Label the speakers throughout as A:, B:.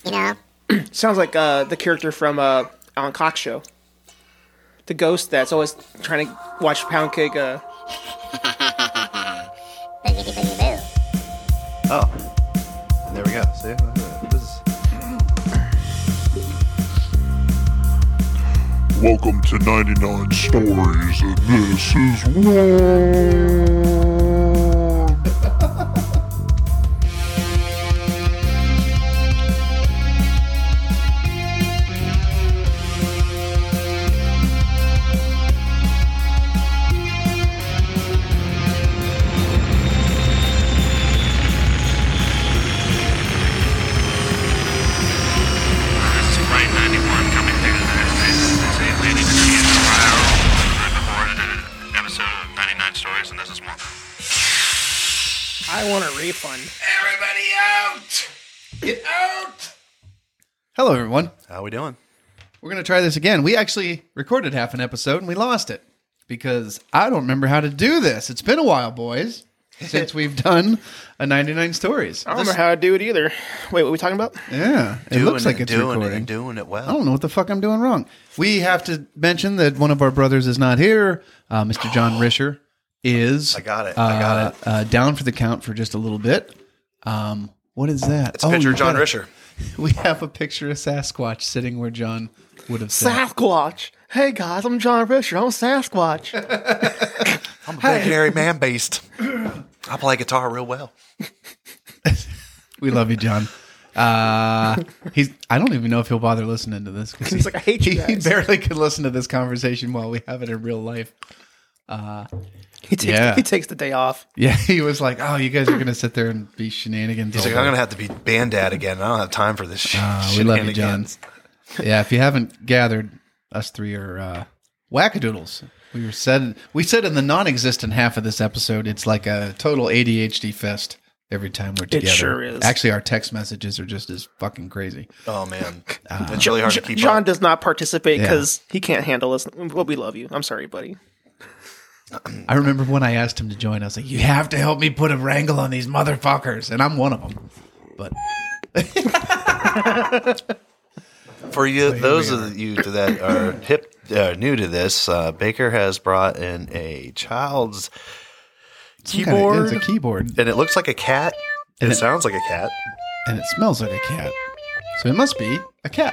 A: You know?
B: Sounds like the character from Alan Cox show. The ghost that's always trying to watch Pound Cake.
A: Boogity boogie boo.
C: Oh. There we go. See? This is...
D: Welcome to 99 Stories, and this is Ron.
B: I want a refund.
E: Everybody out! Get out!
F: Hello, everyone.
C: How we doing?
F: We're going to try this again. We actually recorded half an episode and we lost it because I don't remember how to do this. It's been a while, boys, since we've done a 99 Stories.
B: I don't remember how to do it either. Wait, what are we talking about?
F: Yeah, it looks like it's
C: doing
F: recording.
C: Doing it well.
F: I don't know what the fuck I'm doing wrong. We have to mention that one of our brothers is not here. Mr. John Risher is.
C: I got it.
F: Down for the count for just a little bit. What is that?
C: It's a picture of John
F: got it.
C: Risher.
F: We have a picture of Sasquatch sitting where John would have sat.
B: Sasquatch. Hey guys, I'm John Fisher. I'm Sasquatch.
C: I'm a big hairy man beast. I play guitar real well.
F: We love you, John. I don't even know if he'll bother listening to this.
B: He's like, I hate you
F: He
B: guys.
F: barely could listen to this conversation while we have it in real life.
B: He takes the day off.
F: Yeah, he was like, "Oh, you guys are going to sit there and be shenanigans."
C: He's
F: all
C: like, I'm
F: day."
C: going to have to be band dad again. I don't have time for this shit.
F: We love you, John. Yeah, if you haven't gathered, us three are wackadoodles. We said in the non-existent half of this episode, it's like a total ADHD fest every time we're together.
B: It sure is.
F: Actually, our text messages are just as fucking crazy.
C: Oh, man. It's really hard to keep
B: John
C: up.
B: does not participate
F: Yeah.
B: because he can't handle us. Well, we love you. I'm sorry, buddy.
F: I remember when I asked him to join, I was like, "You have to help me put a wrangle on these motherfuckers," and I'm one of them. But
C: For you, those of you that are new to this, Baker has brought in a child's keyboard.
F: it's a keyboard,
C: And it looks like a cat.
F: And
C: It
F: it-
C: sounds like a cat.
F: and it smells like a cat, so it must be a cat.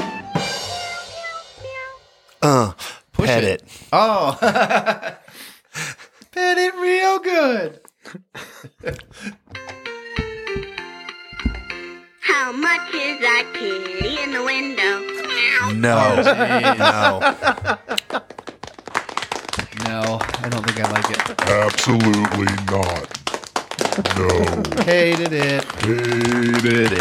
F: Push
C: Pet it.
F: Oh, pet it real good.
A: How much is that kitty in the window?
C: No.
F: No, I don't think I like it.
D: Absolutely not. No.
F: Hated it.
D: Hate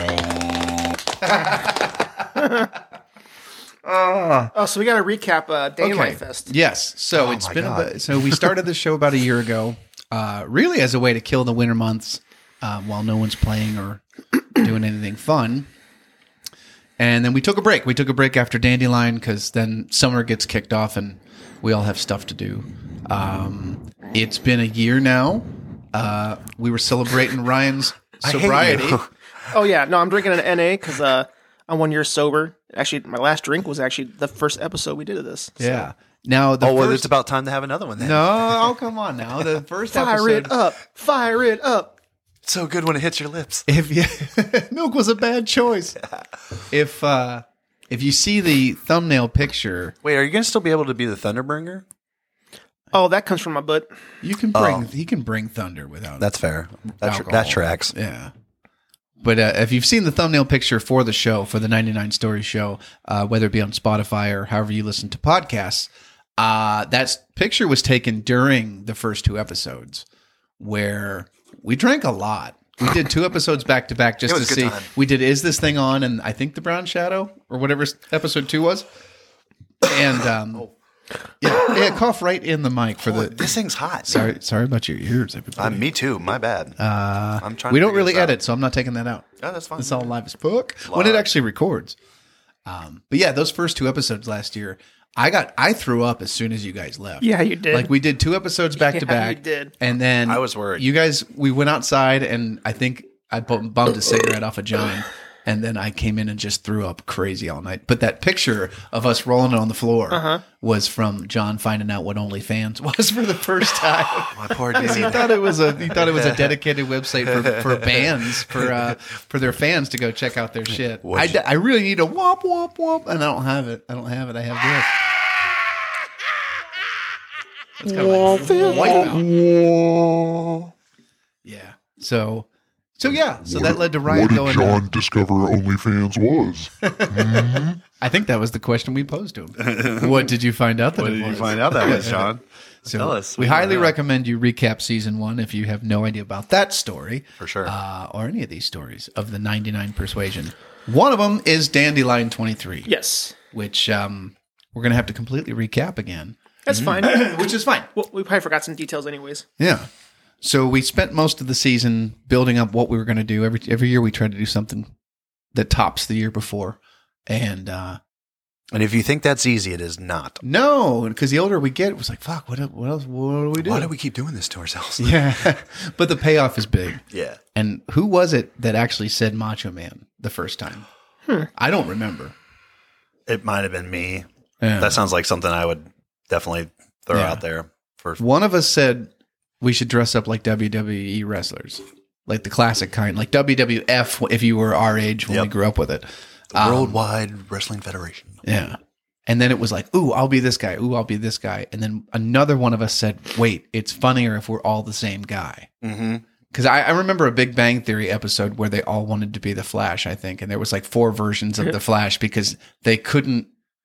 D: it.
B: Oh, so we got to recap Daylight
F: Okay.
B: Fest.
F: Yes. So
C: Oh
F: it's
C: my
F: been
C: God.
F: so we started the show about a year ago, really as a way to kill the winter months while no one's playing or doing anything fun. And then we took a break. We took a break after Dandelion because then summer gets kicked off and we all have stuff to do. It's been a year now. We were celebrating Ryan's
C: I hate
F: sobriety.
C: you.
B: Oh, yeah. No, I'm drinking an NA because I'm 1 year sober. Actually, my last drink was actually the first episode we did of this. So.
F: Yeah. Now the
C: Well,
F: first
C: it's about time to have another one then.
F: no, oh come on now. The first
B: Fire
F: episode.
B: it up. Fire it up.
C: It's so good when it hits your lips.
F: If you, milk was a bad choice. If you see the thumbnail picture,
C: Wait, are you going to still be able to be the Thunderbringer?
B: Oh, that comes from my butt.
F: you can bring he can bring thunder without
C: That's fair.
F: alcohol.
C: That tracks.
F: Yeah. But if you've seen the thumbnail picture for the show, for the 99 Story show, whether it be on Spotify or however you listen to podcasts, that picture was taken during the first two episodes where we drank a lot. We did 2 episodes back to back just
C: It
F: to
C: was a good
F: see.
C: time.
F: We did Is This Thing On? And I think The Brown Shadow or whatever episode 2 was. And yeah, cough right in the mic for
C: Boy,
F: the.
C: this thing's hot.
F: Sorry about your ears, everybody.
C: Me too. My bad. I'm trying.
F: We
C: to
F: don't
C: figure
F: really
C: this out.
F: edit, so I'm not taking that out.
C: Oh, that's fine.
F: It's all live as fuck when it actually records. But yeah, those first 2 episodes last year, I threw up as soon as you guys left.
B: Yeah, you did.
F: Like we did 2 episodes back to
B: Yeah,
F: back.
B: you did.
F: And then
C: I was worried.
F: You guys, we went outside and I think I bummed a cigarette off of John. And then I came in and just threw up crazy all night. But that picture of us rolling on the floor was from John finding out what OnlyFans was for the first time.
C: My poor dude.
F: He thought it was a dedicated website for bands for their fans to go check out their shit. I really need a womp womp womp, and I don't have it. I have this. It's kind of like white mouth. Yeah. So that led to Ryan
D: What did
F: going.
D: John discover OnlyFans was?
F: I think that was the question we posed to him. What did you find out that
C: What
F: it
C: did
F: was?
C: you find out that was, John?
F: So
C: Tell us.
F: we highly recommend you recap season 1 if you have no idea about that story.
C: For sure.
F: Or any of these stories of the 99 Persuasion. One of them is Dandelion 23.
B: Yes.
F: Which we're going to have to completely recap again.
B: That's fine.
F: Which is fine.
B: Well, we probably forgot some details anyways.
F: Yeah. So we spent most of the season building up what we were going to do. Every year we tried to do something that tops the year before. And
C: if you think that's easy, it is not.
F: no, because the older we get, it was like, fuck, what else? What do we do?
C: Why do we keep doing this to ourselves?
F: Yeah. But the payoff is big.
C: Yeah.
F: And who was it that actually said Macho Man the first time? I don't remember.
C: It might have been me.
F: Yeah.
C: That sounds like something I would definitely throw
F: Yeah.
C: out there.
F: One of us said we should dress up like WWE wrestlers, like the classic kind, like WWF if you were our age when we grew up with it.
C: Worldwide Wrestling Federation.
F: Yeah. And then it was like, ooh, I'll be this guy. Ooh, I'll be this guy. And then another one of us said, wait, it's funnier if we're all the same guy.
C: Mm-hmm.
F: Because I remember a Big Bang Theory episode where they all wanted to be the Flash, I think. And there was like 4 versions of the Flash because they couldn't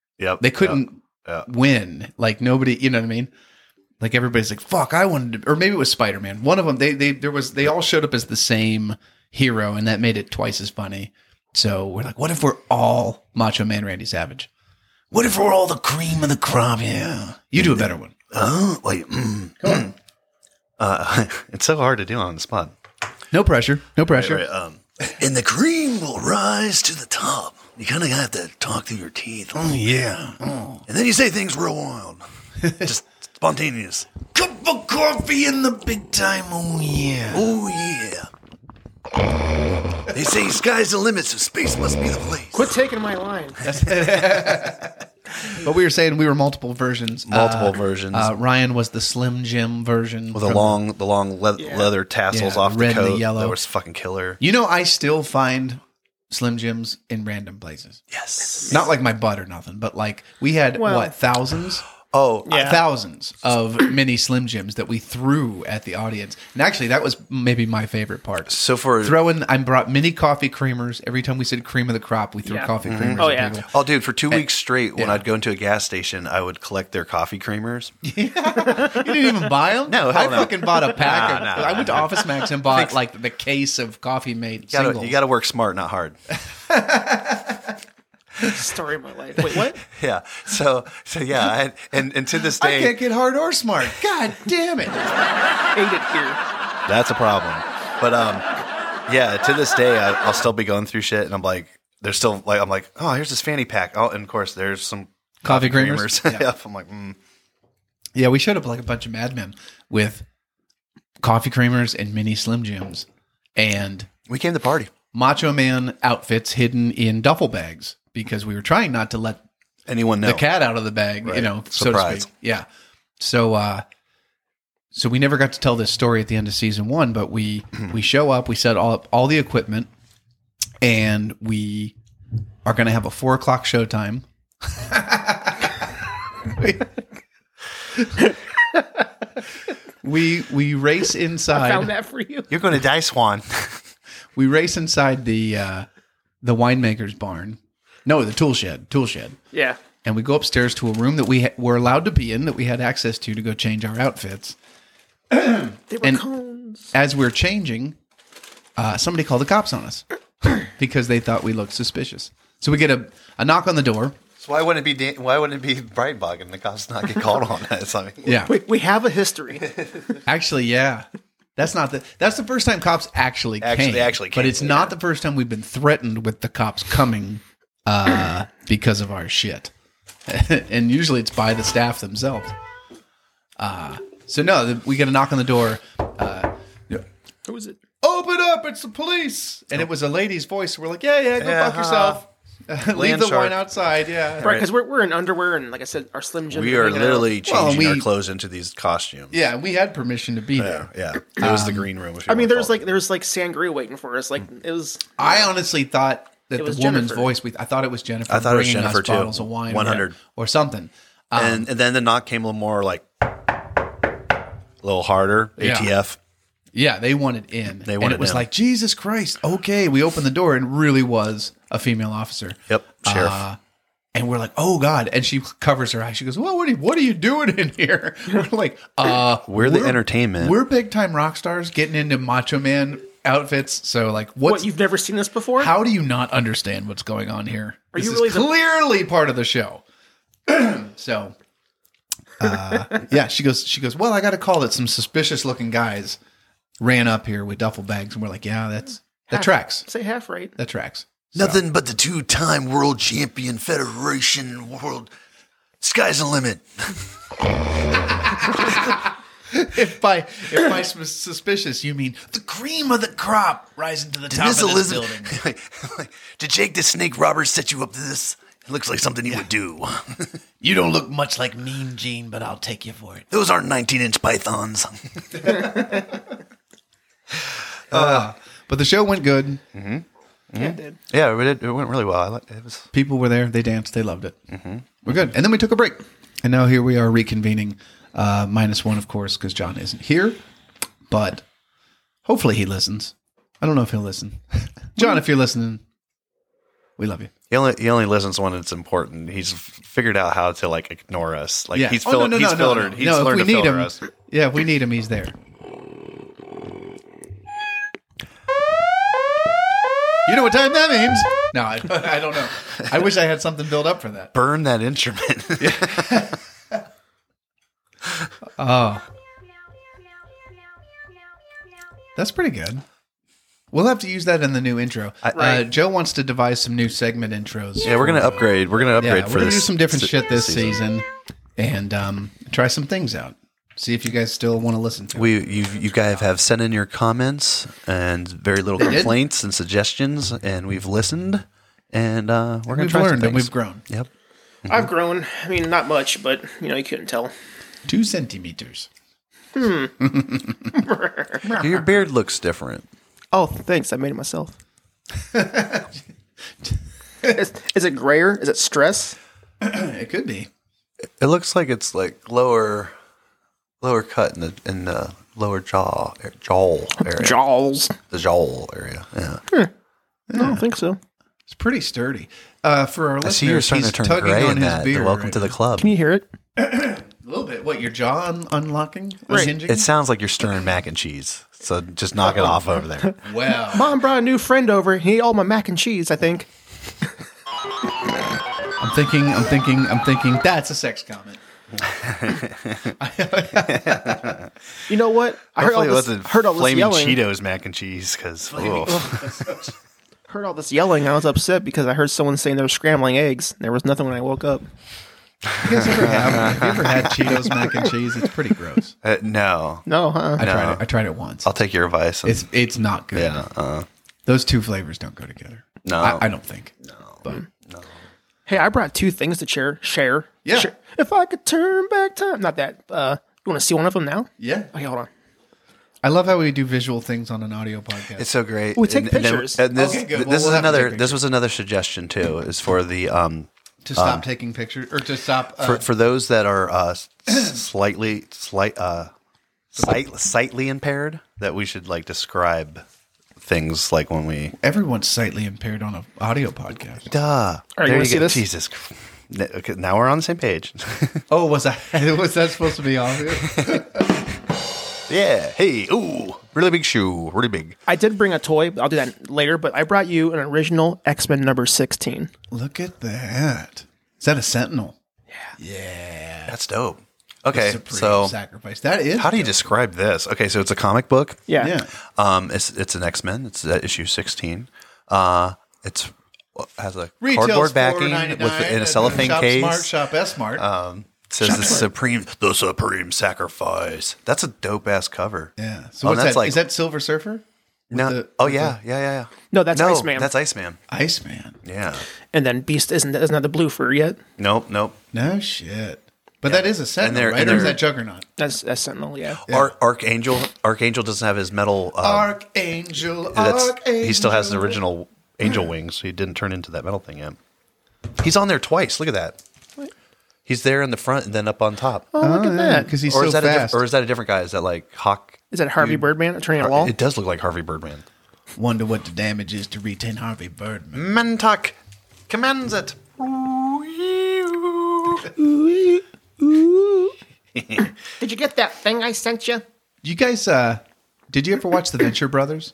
F: win. Like nobody, you know what I mean? Like everybody's like, fuck, I wanted to, or maybe it was Spider-Man. One of them, they all showed up as the same hero, and that made it twice as funny. So we're like, what if we're all Macho Man Randy Savage? What if we're all the cream of the crop? Yeah. You do a better one.
C: Oh, wait. Come on. It's so hard to do on the spot.
F: No pressure. No pressure.
C: Right, and the cream will rise to the top. You kind of have to talk through your teeth. Oh, yeah. Oh. And then you say things real wild. Just spontaneous. Cup of coffee in the big time. Oh, yeah. Oh, yeah. They say sky's the limit, so space must be the place.
B: Quit taking my line.
F: But we were saying we were multiple versions.
C: Multiple versions.
F: Ryan was the Slim Jim version.
C: With the long leather tassels
F: Yeah,
C: off
F: the
C: the
F: red and the
C: coat.
F: yellow.
C: That was fucking killer.
F: You know, I still find Slim Jims in random places.
C: Yes.
F: Not like my butt or nothing, but like we had, thousands?
C: Oh,
B: Yeah.
F: Thousands of mini Slim Jims that we threw at the audience. And actually, that was maybe my favorite part.
C: so for
F: I brought mini coffee creamers. Every time we said cream of the crop, we threw
B: Yeah.
F: coffee creamers
B: Oh,
F: at
B: yeah.
F: people.
C: Oh, dude, for 2 weeks straight, when
F: yeah.
C: I'd go into a gas station, I would collect their coffee creamers.
F: You didn't even buy them?
C: No,
F: I
C: hell no.
F: fucking bought a pack.
C: No.
F: I went to Office Max and bought like the case of Coffee Mate singles.
C: You got to work smart, not hard.
B: Story of my life. Wait, what?
C: Yeah. So yeah, and to this
F: I
C: day,
F: can't get hard or smart. God damn it.
B: Hate it here.
C: that's a problem. But yeah, to this day, I'll still be going through shit, and I'm like, there's still like, I'm like, oh, here's this fanny pack. Oh, and of course, there's some
F: Coffee creamers?
C: creamers. Yep. I'm like,
F: Yeah, we showed up like a bunch of madmen with coffee creamers and mini Slim Jims and
C: we came to party.
F: Macho Man outfits hidden in duffel bags because we were trying not to let
C: Anyone know?
F: the cat out of the bag,
C: Right.
F: you know, so to
C: Surprise.
F: speak. Yeah. So we never got to tell this story at the end of season 1, but we show up, we set all the equipment, and we are going to have a 4:00 showtime. we race inside.
B: I found that for you.
C: You're going to die, Swan.
F: We race inside the winemaker's barn. No, the tool shed.
B: Yeah.
F: And we go upstairs to a room that we were allowed to be in, that we had access to go change our outfits.
B: They were
F: And-
B: cones.
F: As we're changing, somebody called the cops on us because they thought we looked suspicious. So we get a knock on the door.
C: So why wouldn't it be Breitenbach and the cops not get called on us? I mean,
F: Yeah.
B: We have a history.
F: Actually, yeah. That's the first time cops actually came.
C: Actually came,
F: But it's not the first time we've been threatened with the cops coming because of our shit. And usually it's by the staff themselves. So no, we get a knock on the door.
B: Who was it?
F: open up, it's the police. And it was a lady's voice. We're like, yeah, go fuck yourself. Leave
C: Land
F: the
C: shark.
F: wine outside, yeah.
B: Right, because we're in underwear and, like I said, our Slim Jim.
C: We are
B: hanging out.
C: literally changing
F: we-
C: our clothes into these costumes.
F: Yeah, we had permission to be there.
C: Yeah. It was the green room.
B: I mean, there's like sangria waiting for us. Like it was.
F: I honestly thought that
B: It
F: the
B: was
F: woman's
B: Jennifer.
F: voice, I thought it was Jennifer
C: I thought it was
F: bringing
C: Jennifer,
F: us
C: too.
F: bottles of wine
C: 100.
F: or something.
C: and then the knock came a little more like a little harder.
F: Yeah.
C: ATF.
F: Yeah, they wanted in.
C: They
F: and
C: wanted
F: it was
C: in.
F: like, Jesus Christ. Okay, we opened the door and it really was a female officer.
C: Yep. Sheriff.
F: And we're like, oh God. And she covers her eyes. She goes, well, what are you doing in here? We're like,
C: We're the entertainment.
F: We're big time rock stars getting into Macho Man outfits. So like,
B: What, you've never seen this before?
F: how do you not understand what's going on here?
B: Are
F: This
B: you
F: is
B: really the-
F: clearly part of the show. So, yeah, she goes, well, I got a call that some suspicious looking guys ran up here with duffel bags. And we're like, yeah, that tracks.
B: Say half right.
F: That tracks.
C: Nothing but the 2-time world champion federation world. Sky's the limit.
F: If by suspicious, you mean the cream of the crop rising to the top of this building.
C: Did Jake the Snake Roberts set you up to this? It looks like something he would do.
F: You don't look much like Mean Gene, but I'll take you for it.
C: Those aren't 19-inch pythons.
F: But the show went good.
B: Yeah, it did.
C: Yeah, it went really well. It was.
F: People were there. They danced. They loved it. We're good. And then we took a break. And now here we are reconvening. -1, of course, because John isn't here. But hopefully he listens. I don't know if he'll listen. John, if you're listening, we love you.
C: He only listens when it's important. He's figured out how to like ignore us. Like
F: Yeah.
C: he's
F: Oh,
C: filtered.
F: no,
C: He's
F: no,
C: filtered.
F: no.
C: He's
F: No, if
C: learned
F: we
C: to
F: need
C: filter
F: him,
C: us.
F: yeah, if we need him, he's there. You know what time that means? No, I don't know. I wish I had something built up for that.
C: Burn that instrument.
F: Oh, that's pretty good. We'll have to use that in the new intro. Joe wants to devise some new segment intros.
C: Yeah, we're gonna upgrade. We're gonna upgrade
F: Yeah,
C: for
F: we're gonna
C: this.
F: do some different shit this season, and try some things out. See if you guys still want to listen to it.
C: You guys have sent in your comments and very little
F: did?
C: complaints and suggestions, and we've listened, and we're gonna
F: We've
C: try some
F: learned and
C: things.
F: we've grown.
C: Yep.
B: I've grown. I mean, not much, but you couldn't tell.
F: 2 centimeters.
C: Your beard looks different.
B: Oh, thanks. I made it myself. Is it grayer? Is it stress?
F: It could be.
C: It looks like it's like lower cut in the lower jaw area.
B: Jaws.
C: The jaw area. Yeah.
B: I don't think so.
F: It's pretty sturdy. For our
C: I see you're
F: listeners,
C: starting
F: he's
C: to turn
F: tugging
C: gray
F: on
C: in
F: his
C: that.
F: beard.
C: Welcome
F: right
C: to the
F: now.
C: club.
B: Can you hear it?
F: A little bit. What, your jaw unlocking?
B: Right.
F: Unhinging?
C: It sounds like you're stirring mac and cheese. So just knock it off over there.
F: Well,
B: Mom brought a new friend over. He ate all my mac and cheese, I think.
F: I'm thinking that's a sex comment.
B: You know what? I
C: Hopefully it wasn't
B: heard all this
C: Flaming
B: yelling.
C: Cheetos mac and cheese because
B: Heard all this yelling. I was upset because I heard someone saying they were scrambling eggs. There was nothing when I woke up.
F: You guys have you ever had Cheetos mac and cheese? It's pretty gross.
C: no.
B: No, huh?
F: I tried it once.
C: I'll take your advice. and-
F: It's not good.
C: yeah.
F: Those two flavors don't go together.
C: No.
F: I don't think. No. But
B: Hey, I brought 2 things to share.
F: Yeah.
B: Share. If I could turn back time. Not that. You want to see one of them now?
F: yeah,
B: Okay, hold on.
F: I love how we do visual things on an audio podcast.
C: It's so great.
B: We take
C: then-
B: pictures.
C: and this,
F: Okay, good. Well,
C: This
F: we'll
C: is
F: have to take
C: another.
F: pictures.
C: This was another suggestion too. Is for the
F: to stop taking pictures or to stop.
C: for those that are sightly impaired, that we should like describe things like when we.
F: Everyone's slightly impaired on an audio podcast.
C: Duh.
B: right, you
C: There
B: wanna see
C: go.
B: this?
C: Jesus. Okay, now we're on the same page.
F: Oh, was that supposed to be obvious?
C: Yeah. Hey. Ooh. Really big shoe. Really big.
B: I did bring a toy. I'll do that later. But I brought you an original X-Men number 16.
F: Look at that. Is that a Sentinel?
C: That's dope. Okay.
F: Supreme
C: So
F: sacrifice. That is.
C: how do you
F: dope.
C: describe this? Okay. So it's a comic book.
B: Yeah.
F: Yeah.
C: It's an X-Men. It's issue 16. It's has a
F: Retail's
C: cardboard backing
F: $4.99
C: with in a cellophane
F: Shop
C: case.
F: Smart, Shop S Smart.
C: Says the supreme sacrifice. That's a dope ass cover.
F: yeah. So
C: Oh,
F: what's
C: that's
F: that?
C: like-
F: Is that Silver Surfer?
C: No. Yeah.
B: No, that's
C: No,
B: Iceman.
C: that's Iceman.
F: Iceman.
C: Yeah.
B: And then Beast doesn't have the blue fur yet.
C: Nope.
F: No shit. But that is a Sentinel,
C: they're-
F: right?
C: and
F: Or is
C: they're-
F: that Juggernaut?
B: That's Sentinel, yeah.
C: Archangel doesn't have his metal.
F: Archangel.
C: He still has the original angel wings. He didn't turn into that metal thing yet. He's on there twice. Look at that. He's there in the front and then up on top.
B: Oh, look at that.
F: Because he's
C: Or
F: so
C: is that
F: fast.
C: or is that a different guy? Is that like Hawk?
B: Is that Harvey Birdman turning a wall?
C: It does look like Harvey Birdman.
F: Wonder what the damage is to retain Harvey Birdman.
C: Mentok commands it.
B: Did you get that thing I sent you?
F: You guys, did you ever watch The Venture Brothers?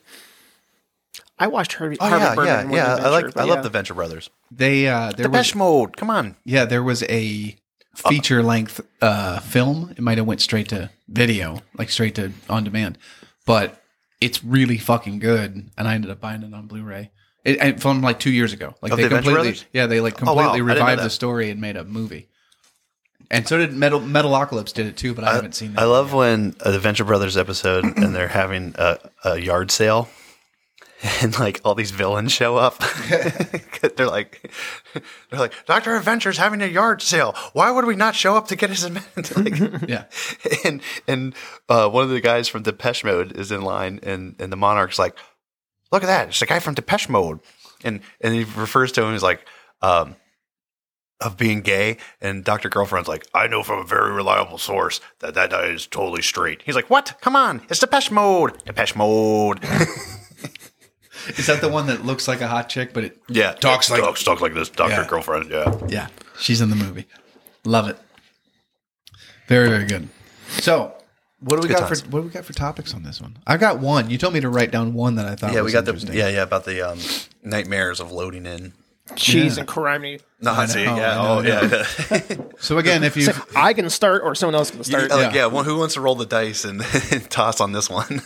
B: I watched Harvey
C: Oh
B: Birdman. more
C: yeah.
B: than
C: I
B: Venture, but
C: love
B: yeah.
C: the Venture Brothers.
F: They there
C: Depeche
F: was
C: Mode. Come on.
F: there was a feature length film. It might have went straight to video, like straight to on demand, but it's really fucking good. And I ended up buying it on Blu-ray. And from like 2 years ago. Like
C: Of
F: they
C: the Venture
F: completely,
C: Brothers?
F: yeah, they like
C: Oh, wow. I
F: completely
C: didn't know
F: revived
C: that.
F: the story and made a movie. And so did Metalocalypse did it too, but I haven't seen that.
C: I love when the Venture Brothers episode and they're having a yard sale, and like all these villains show up. they're like, Dr. Adventure's having a yard sale. Why would we not show up to get his event? Like,
F: Yeah.
C: and one of the guys from Depeche Mode is in line, and the Monarch's like, look at that, it's the guy from Depeche Mode, and he refers to him as like of being gay, and Dr. Girlfriend's like, I know from a very reliable source that guy is totally straight. He's like, what? Come on, it's Depeche Mode. Depeche Mode.
F: Is that the one that looks like a hot chick, but it
C: Yeah,
F: talks like
C: this, Dr.
F: Yeah.
C: Girlfriend. Yeah.
F: Yeah, she's in the movie. Love it. Very, very good. So, what do we got for topics on this one? I got one. You told me to write down one that I thought.
C: Yeah,
F: was
C: we got
F: interesting.
C: about the nightmares of loading in.
B: Cheese
F: Yeah.
B: and crime.
C: No, see,
F: know,
C: yeah,
F: I know,
C: yeah.
F: So again, if you
B: It's like, I can start or someone else can start.
C: Well, who wants to roll the dice and toss on this one?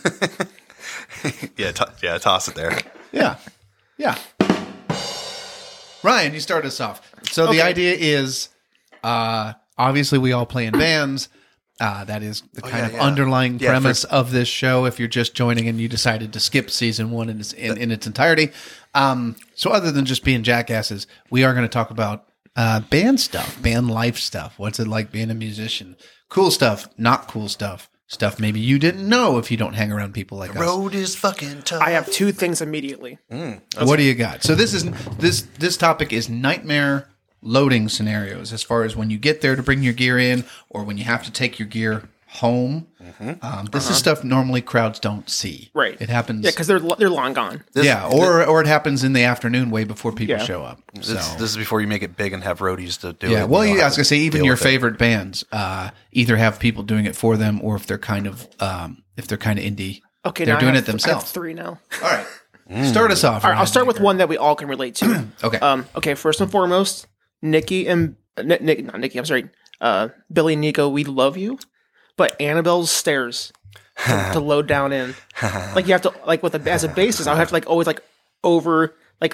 C: Toss it there.
F: yeah, Ryan, you start us off. So the
B: Okay.
F: idea is, obviously, we all play in bands. That is the kind of underlying premise of this show. If you're just joining and you decided to skip season one in its entirety, so other than just being jackasses, we are going to talk about band stuff, band life stuff. What's it like being a musician? Cool stuff, not cool stuff. Stuff maybe you didn't know if you don't hang around people like us.
C: Road is fucking tough.
B: I have two things immediately.
F: What do you got? So this topic is nightmare loading scenarios, as far as when you get there to bring your gear in, or when you have to take your gear home. This is stuff normally crowds don't see.
B: Right.
F: It happens.
B: Yeah, because they're long gone.
F: Or it happens in the afternoon, way before people
B: Yeah.
F: show up. So.
C: This is before you make it big and have roadies to do it.
F: Yeah, well,
C: You don't
F: I
C: have
F: was gonna say even
C: deal
F: your
C: with it.
F: favorite bands either have people doing it for them, or if they're kind of indie,
B: Okay,
F: they're
B: now
F: doing
B: I
F: it
B: have, I have
F: themselves.
B: three now.
F: All right, start us off.
B: All right, I'll start with
F: Ryan
B: one that we all can relate to.
F: Okay.
B: Okay. First and foremost, Nikki and not Nikki. I'm sorry. Billy and Nico, we love you, but Annabelle's stairs to load down in. Like you have to as a basis, I have to always over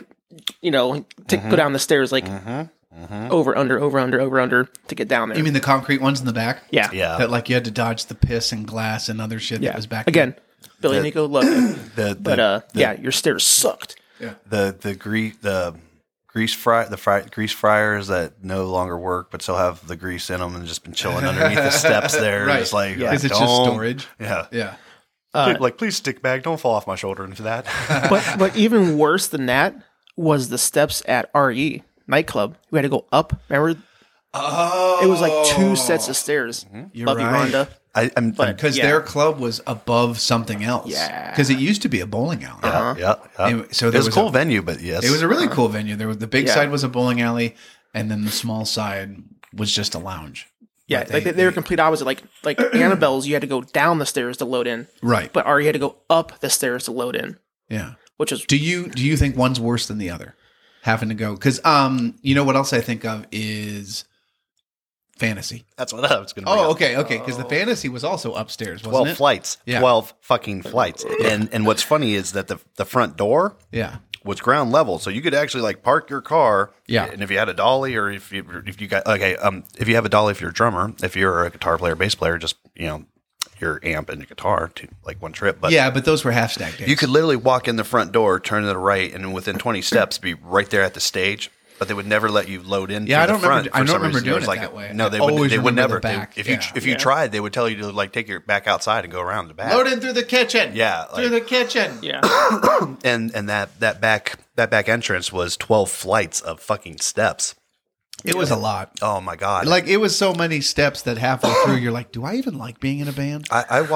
B: go down the stairs over under to get down there.
F: You mean the concrete ones in the back?
B: Yeah.
C: Yeah.
F: That you had to dodge the piss and glass and other shit that was back
B: again. Billy and Nico love you,
C: The
B: but your stairs sucked.
C: the grease fryers that no longer work but still have the grease in them and just been chilling underneath the steps there.
F: Right.
C: Just like,
F: Is it just
C: don't-
F: storage?
C: Yeah.
F: Yeah.
C: Please stick back. Don't fall off my shoulder into that.
B: But even worse than that was the steps at RE nightclub. We had to go up. Remember?
F: Oh,
B: It was like two sets of stairs.
F: You're
B: Love you,
F: right.
B: Rhonda.
C: I'm
F: Because
B: Yeah.
F: their club was above something else.
B: Yeah.
F: Because it used to be a bowling alley.
C: yeah.
F: Anyway, so
C: it
F: there
C: was a
F: was
C: cool
F: a-
C: venue, but yes,
F: It was a really cool venue. There was the big
B: Yeah.
F: side was a bowling alley, and then the small side was just a lounge.
B: Yeah,
F: But
B: they were complete opposite. Like Annabelle's, you had to go down the stairs to load in,
F: Right.
B: but RE had to go up the stairs to load in,
F: Yeah.
B: which is
F: Do you think one's worse than the other? Having to go because you know what else I think of is fantasy.
C: that's what I was going to.
F: Oh, okay. Because the fantasy was also upstairs, wasn't
C: 12
F: it?
C: flights.
F: Yeah.
C: 12 fucking flights. And what's funny is that the front door
F: Yeah.
C: was ground level, so you could actually park your car.
F: Yeah.
C: And if you had a dolly, or if you got if you have a dolly, if you're a drummer, if you're a guitar player, bass player, just your amp and your guitar to like one trip. But
F: Yeah, but those were half stack days.
C: you could literally walk in the front door, turn to the right, and within 20 steps be right there at the stage. But they would never let you load in.
F: Yeah, I
C: the
F: don't
C: front
F: remember. I
C: for
F: don't
C: some
F: remember
C: reason. There
F: doing
C: was
F: it
C: like
F: that way.
C: No,
F: I
C: they
F: always
C: would
F: remember
C: never.
F: the back.
C: If you tried, they would tell you to like take your back outside and go around the back.
F: Load in through the kitchen.
C: Yeah,
F: through the kitchen.
B: Yeah.
C: and that back entrance was 12 flights of fucking steps.
F: It was a lot.
C: Oh my god!
F: Like it was so many steps that halfway through you're like, do I even like being in a band?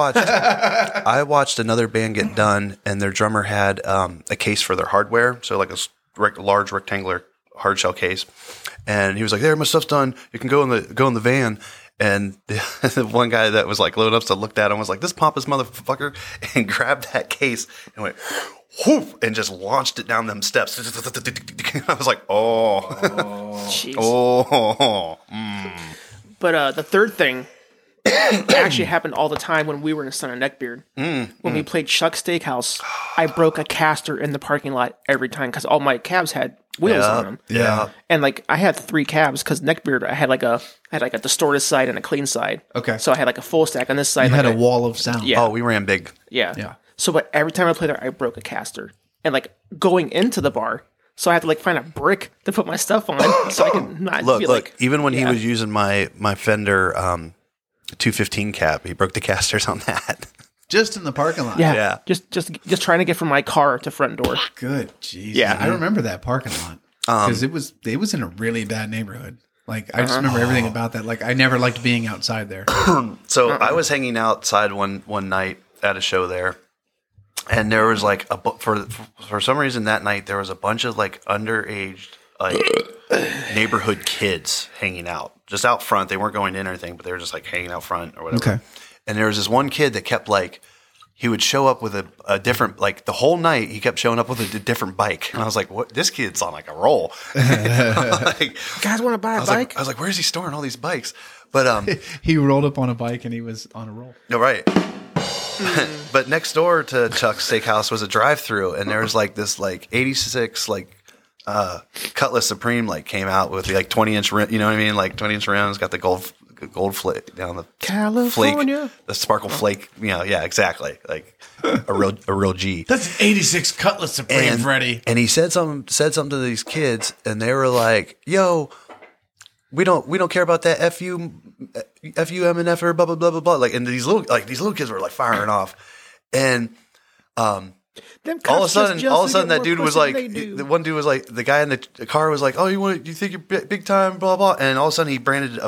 C: I watched another band get done, and their drummer had a case for their hardware, so like a large rectangular hard shell case, and he was like, "There, my stuff's done. You can go in the van." And the one guy that was like loading up stuff looked at him and was like, "This pompous motherfucker," and grabbed that case and went whoop and just launched it down them steps. I was like, "Oh,
B: Jeez.
C: oh."
B: But the third thing actually happened all the time when we were in Son of Neckbeard. When we played Chuck's Steakhouse, I broke a caster in the parking lot every time because all my cabs had wheels on them.
C: Yeah.
B: And like I had 3 cabs because Neckbeard, I had like a distorted side and a clean side.
F: Okay.
B: So I had like a full stack on this side.
F: You
B: like
F: had a wall of sound.
B: Yeah.
C: Oh, we ran big.
B: Yeah.
F: Yeah.
B: So, but every time I played there, I broke a caster. And like going into the bar, so I had to like find a brick to put my stuff on so I could not
C: Look,
B: be
C: look.
B: like.
C: Even when he was using my Fender 215 cab, he broke the casters on that.
F: Just in the parking lot.
B: Yeah.
C: Yeah.
B: Just trying to get from my car to front door.
F: Good. Jeez.
B: Yeah.
F: I remember that parking lot because it was in a really bad neighborhood. Like I just remember everything about that. Like I never liked being outside there.
C: So I was hanging outside one night at a show there, and there was like for some reason that night there was a bunch of like underage like neighborhood kids hanging out just out front. They weren't going in or anything, but they were just like hanging out front or whatever.
F: Okay.
C: And there was this one kid that kept like he would show up with a different like the whole night he kept showing up with a different bike, and I was like, "What? This kid's on like a roll." Like,
B: You guys want to buy a bike?
C: I was like, "Where's he storing all these bikes?" But
F: He rolled up on a bike and he was on a roll.
C: no, right. But next door to Chuck's Steakhouse was a drive-through, and there was like this like 86 like Cutlass Supreme like came out with the like 20-inch rim, you know what I mean, like 20-inch rims, got the gold flake down the
B: California.
C: flake, the sparkle flake, you know, yeah, exactly, like a real G.
F: That's an 86 Cutlass Supreme, Freddie.
C: And he said something to these kids, and they were like, "Yo, we don't care about that FUM and F or blah blah blah blah blah." Like, and these little kids were like firing off, and
B: Them
C: all of a
B: cops just
C: sudden,
B: get
C: that
B: more
C: dude was
B: pussy
C: like,
B: than they do.
C: the one dude was like, the guy in the car was like, "Oh, you think you're big time, blah blah," and all of a sudden he branded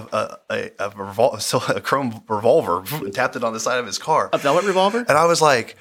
C: a chrome revolver and tapped it on the side of his car,
B: A velvet revolver?
C: and I was like,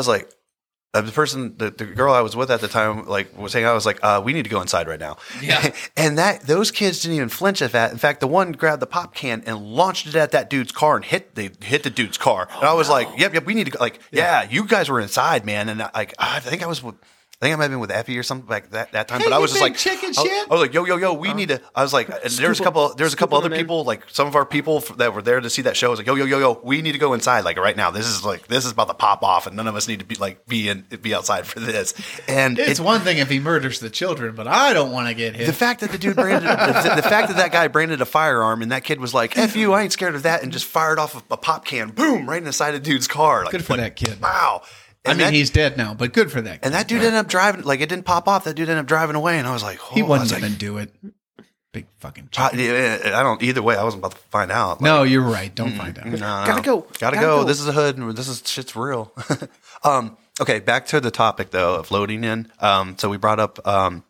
C: the girl I was with at the time, like, was saying, I was like, "We need to go inside right now."
F: Yeah.
C: And those kids didn't even flinch at that. In fact, the one grabbed the pop can and launched it at that dude's car and hit the dude's car. And I was like, "Yep, we need to go." Like, yeah, you guys were inside, man. And I think I might have been with Effie or something like that time, but I was just like,
F: chicken
C: I
F: shit.
C: was like, yo, we need to. I was like, and there was a couple other
B: them in.
C: people, like some of our people that were there to see that show. I was like, yo, we need to go inside, like right now. This is about to pop off, and none of us need to be outside for this. And
F: It's one thing if he murders the children, but I don't want to get hit.
C: the fact that the dude branded the fact that guy branded a firearm, and that kid was like, "F you, I ain't scared of that," and just fired off a pop can, boom, right in the side of the dude's car. Like,
F: Good for that kid.
C: Wow.
F: I mean, he's dead now, but good for that kid.
C: And that dude ended up driving, like, it didn't pop off. That dude ended up driving away, and I was like,
F: He wasn't going to do it. Big fucking chicken.
C: I don't, either way, I wasn't about to find out.
F: No, you're right. Don't find out.
C: No.
B: Gotta go.
C: Gotta go. This is a hood, and shit's real. Okay, back to the topic, though, of loading in. So we brought up the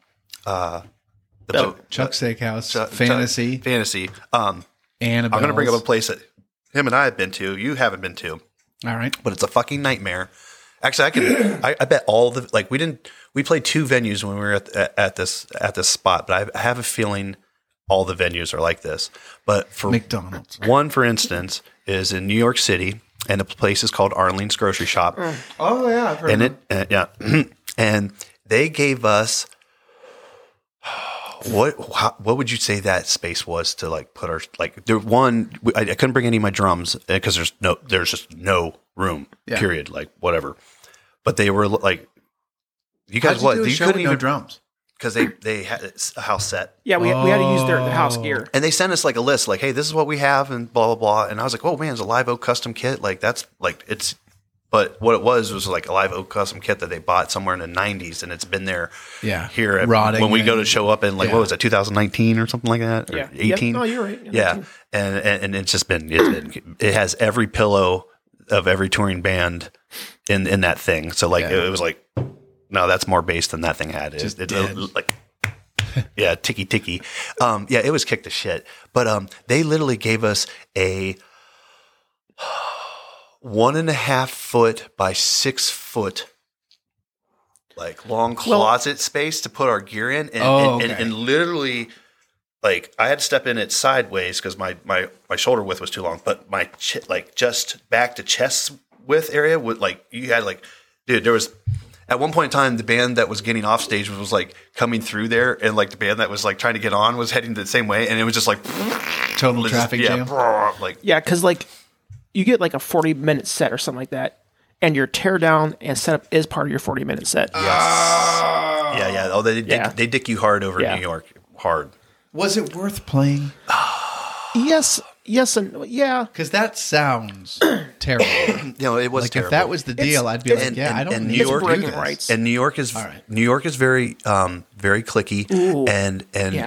F: Chuck Steakhouse,
C: Chuck-
F: Fantasy,
C: Fantasy.
F: Annabelle.
C: I'm going to bring up a place that him and I have been to. You haven't been to.
F: All right.
C: But it's a fucking nightmare. Actually, I bet all the, like, we played 2 venues when we were at this spot, but I have a feeling all the venues are like this. But for
F: McDonald's.
C: one, for instance, is in New York City, and the place is called Arlene's Grocery Shop.
F: Oh, yeah. I've heard
C: And yeah, and they gave us what would you say that space was to like put our, like, there one, I couldn't bring any of my drums because there's just no room, period, like whatever. But they were like, you guys,
F: How'd you do a
C: you
F: show
C: couldn't
F: with no
C: even
F: drums.
C: because they had a house set.
B: Yeah, we had to use their house gear.
C: And they sent us like a list, like, hey, this is what we have, and blah, blah, blah. And I was like, oh, man, it's a Live Oak custom kit. Like, that's like, it's, but what it was like a Live Oak custom kit that they bought somewhere in the 90s, and it's been there here when we go to show up in, like, what was it, 2019 or something like that? Or 18?
B: No, you're right.
C: Yeah. And it's just been, it has every pillow of every touring band in that thing. So, like, it was like, no, that's more bass than that thing had. Like, yeah, ticky. Yeah, it was kicked to shit. But they literally gave us a 1.5 foot by 6 foot like long closet space to put our gear in, and literally, like, I had to step in it sideways because my shoulder width was too long, but my like just back to chest width area would, like, you had, like, dude, there was. At one point in time, the band that was getting off stage was like coming through there, and like the band that was like trying to get on was heading the same way, and it was just like
F: total traffic jam.
B: Because like you get like a 40-minute set or something like that, and your tear down and setup is part of your 40-minute set.
C: Yeah. Oh, they dick you hard over New York, hard.
F: Was it worth playing?
B: Yes, and yeah.
F: Because that sounds terrible.
C: It was
F: like,
C: terrible.
F: if that was the deal, I'd be like, I don't need to do this.
B: Rights.
C: And New York is very very cliquey.
B: Ooh.
C: And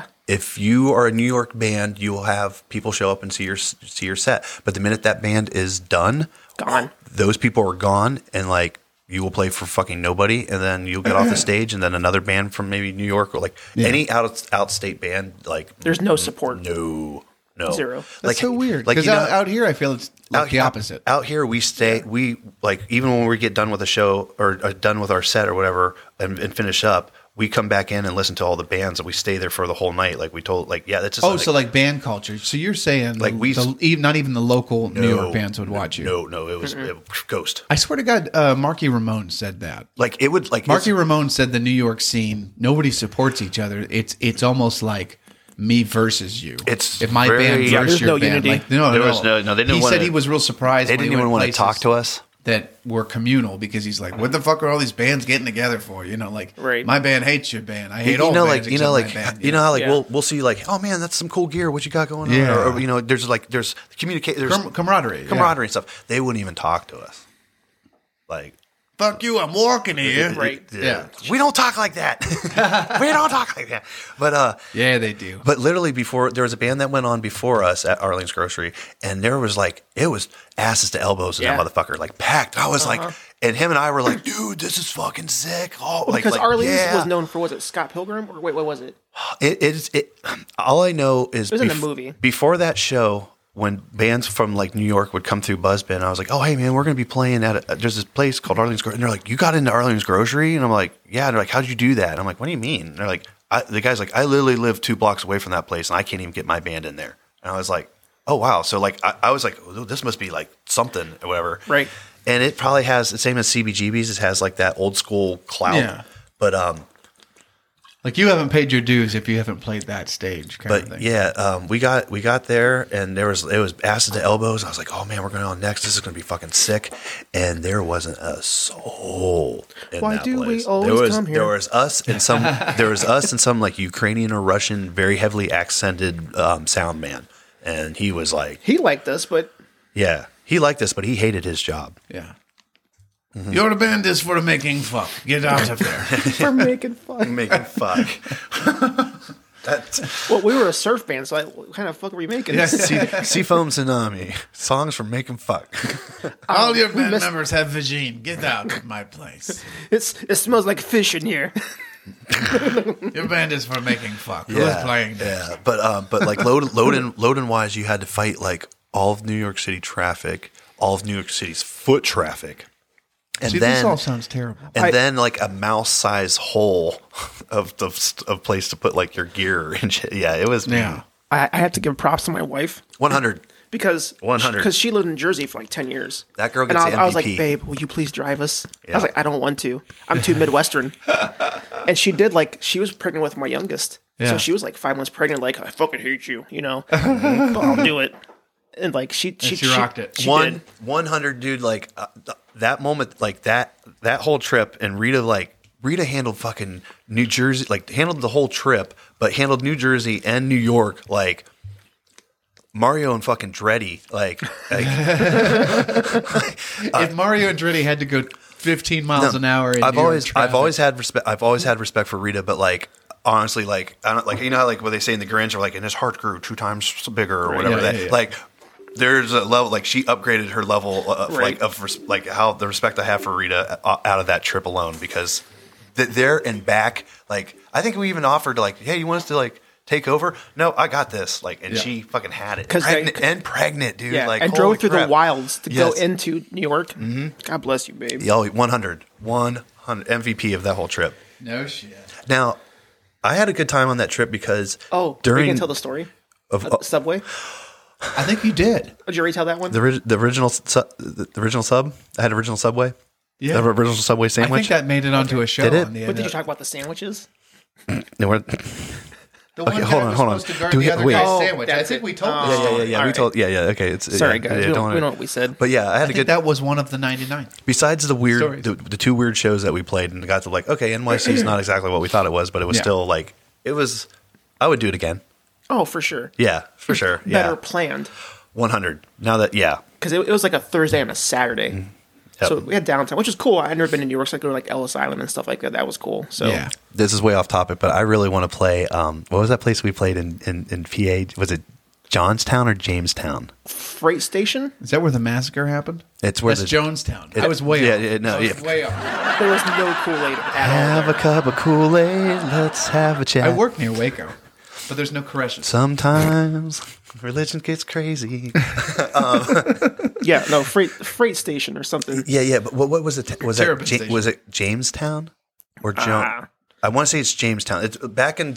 C: if you are a New York band, you will have people show up and see your set. But the minute that band is gone, those people are gone, and like you will play for fucking nobody, and then you'll get off the stage, and then another band from maybe New York or like any outstate band, like
B: there's no support.
C: No.
B: Zero.
F: That's so weird. Because out here, I feel it's like the opposite.
C: Out here, we stay. We like, even when we get done with the show or done with our set or whatever, and finish up, we come back in and listen to all the bands, and we stay there for the whole night. Like we told, like, yeah, that's just.
F: So like band culture. So you're saying like not even the local New York bands would watch you.
C: No, it was Ghost.
F: I swear to God, Marky Ramone said that.
C: Like it would like
F: Marky Ramone said the New York scene, nobody supports each other. It's almost like me versus you.
C: It's
F: if my band versus your band.
B: Unity.
F: Like, no.
C: They didn't.
F: He said he was real surprised.
C: They didn't even want to talk to us.
F: That were communal, because he's like, what the fuck are all these bands getting together for? You know, like my band hates your band. I hate all bands except my band.
C: You know how like we'll see like, oh man, that's some cool gear. What you got going on? Or you know, there's communicate, there's
F: camaraderie
C: and stuff. They wouldn't even talk to us. Like,
F: fuck you, I'm walking here.
B: Right.
C: Yeah. We don't talk like that. We don't talk like that. But
F: yeah, they do.
C: But literally before, there was a band that went on before us at Arlene's Grocery, and there was like, it was asses to elbows in that motherfucker, like packed. I was like, and him and I were like, dude, this is fucking sick. Oh,
B: because Arlene's was known for, was it Scott Pilgrim, or wait, what was it?
C: It all I know is
B: it was in the movie.
C: Before that show, when bands from like New York would come through Buzzbin, I was like, oh, hey man, we're going to be playing at there's this place called Arlene's Grocery. And they're like, you got into Arlene's Grocery? And I'm like, yeah. And they're like, how'd you do that? And I'm like, what do you mean? And they're like, the guy's like, I literally live 2 blocks away from that place, and I can't even get my band in there. And I was like, oh wow. So like, I was like, oh, this must be like something or whatever.
B: Right.
C: And it probably has the same as CBGB's. It has like that old school clout. Yeah. But
F: like, you haven't paid your dues if you haven't played that stage kind of thing.
C: Yeah, we got there, and it was asses to elbows. I was like, oh man, we're going on next. This is going to be fucking sick. And there wasn't a soul in
B: Why
C: that
B: do
C: place.
B: we always come here?
C: There was us and some like Ukrainian or Russian, very heavily accented sound man, and he was like,
B: he liked us, but
C: yeah, he liked us, but he hated his job.
F: Yeah. Mm-hmm. Your band is for making fuck. Get out of there.
B: For making fuck.
C: Making fuck.
B: Well, we were a surf band, so what kind of fuck are we making?
C: Yeah, Seafoam Tsunami. Songs for making fuck.
F: All your band members have vagine. Get out of my place.
B: It smells like fish in here.
F: Your band is for making fuck. Who's playing next?
C: Yeah, but like loading wise, you had to fight like all of New York City traffic, all of New York City's foot traffic. And
F: this all sounds terrible.
C: And then like a mouse-sized hole of place to put like your gear and shit. Yeah, it was.
F: Yeah,
B: I have to give props to my wife.
C: 100.
B: Because
C: 100.
B: Because she lived in Jersey for like 10 years.
C: That girl gets the MVP.
B: I was like, babe, will you please drive us? Yeah. I was like, I don't want to. I'm too Midwestern. And she did, like, she was pregnant with my youngest. Yeah. So she was like 5 months pregnant, like, I fucking hate you, you know? But I'll do it. And like she
F: rocked it.
B: She
C: 100, dude. Like that moment, like that whole trip, and Rita like Rita handled fucking New Jersey, like handled the whole trip, but handled New Jersey and New York like Mario and fucking Andretti.
F: If Mario Andretti had to go 15 miles an hour, in
C: I've
F: New York
C: always
F: traffic-
C: had respect. I've always had respect for Rita, but like honestly, like I don't like you know how like what they say in the Grinch, or like and his heart grew 2 times bigger or whatever.
F: Yeah.
C: Like there's a level like she upgraded her level of
B: Right.
C: like how the respect I have for Rita out of that trip alone, because there and back, like I think we even offered like, hey, you want us to like take over? No, I got this. Like, and she fucking had it.
B: 'Cause
C: Pregnant, dude.
B: Yeah,
C: Like,
B: and
C: holy
B: drove through
C: crap.
B: the wilds to go
C: Yes.
B: into New York. Mm-hmm. God bless you, babe.
C: Yo, 100 MVP of that whole trip.
F: No shit.
C: Now, I had a good time on that trip because
B: Oh, we can tell the story
C: of
B: Subway.
F: I think you did.
B: Did you already tell that one?
C: the original sub. I had original Subway.
F: Yeah.
C: The original Subway
F: I think
C: sandwich.
F: that made it onto a show.
C: Did it?
F: On the
B: But did you talk about the sandwiches?
C: No, we're-
F: The one
C: Okay,
F: guy
C: hold on,
F: was
C: hold on.
F: supposed to guard
C: Do we-
F: the other
C: wait.
F: guy's
B: Oh,
F: sandwich. I
B: that's
F: think
B: it.
F: we told
B: Oh.
F: this.
C: yeah.
B: all
C: We
B: right.
C: told. Yeah. Okay. It's
B: Sorry,
C: yeah,
B: guys.
C: yeah,
B: we,
C: don't
B: don't, we
C: wanna-
B: know what we said.
C: But yeah, I had
F: I
C: a
F: think
C: good.
F: that was one of the 99.
C: Besides the weird,
F: Stories.
C: the 2 weird shows that we played, and got to like, okay, NYC is not exactly what we thought it was, but it was
F: Yeah.
C: still like, it was. I would do it again.
B: Oh, for sure.
C: Yeah, for sure.
B: Better
C: Yeah,
B: planned.
C: 100. Now that
B: Because it was like a Thursday and a Saturday.
C: Yep.
B: So we had downtime, which is cool. I'd never been to New York, so I go to like Ellis Island and stuff like that. That was cool. So
F: Yeah.
C: this is way off topic, but I really want to play. What was that place we played in PA? Was it Johnstown or Jamestown?
B: Freight Station,
F: Is that where the massacre happened?
C: It's where
F: That's
C: the
F: Jonestown. I was way
C: yeah,
F: off.
C: yeah, no,
F: I was
C: yeah.
F: way off.
B: there was no Kool-Aid at all.
C: Have a cup of Kool-Aid. Let's have a chat.
F: I work near Waco, but there's no corrections.
C: Sometimes religion gets crazy.
B: Yeah, no, Freight Station or something.
C: Yeah. But what was it? Was
F: Terrapin
C: it
F: Station.
C: was it Jamestown or
B: Ah.
C: I want to say it's Jamestown. It's back in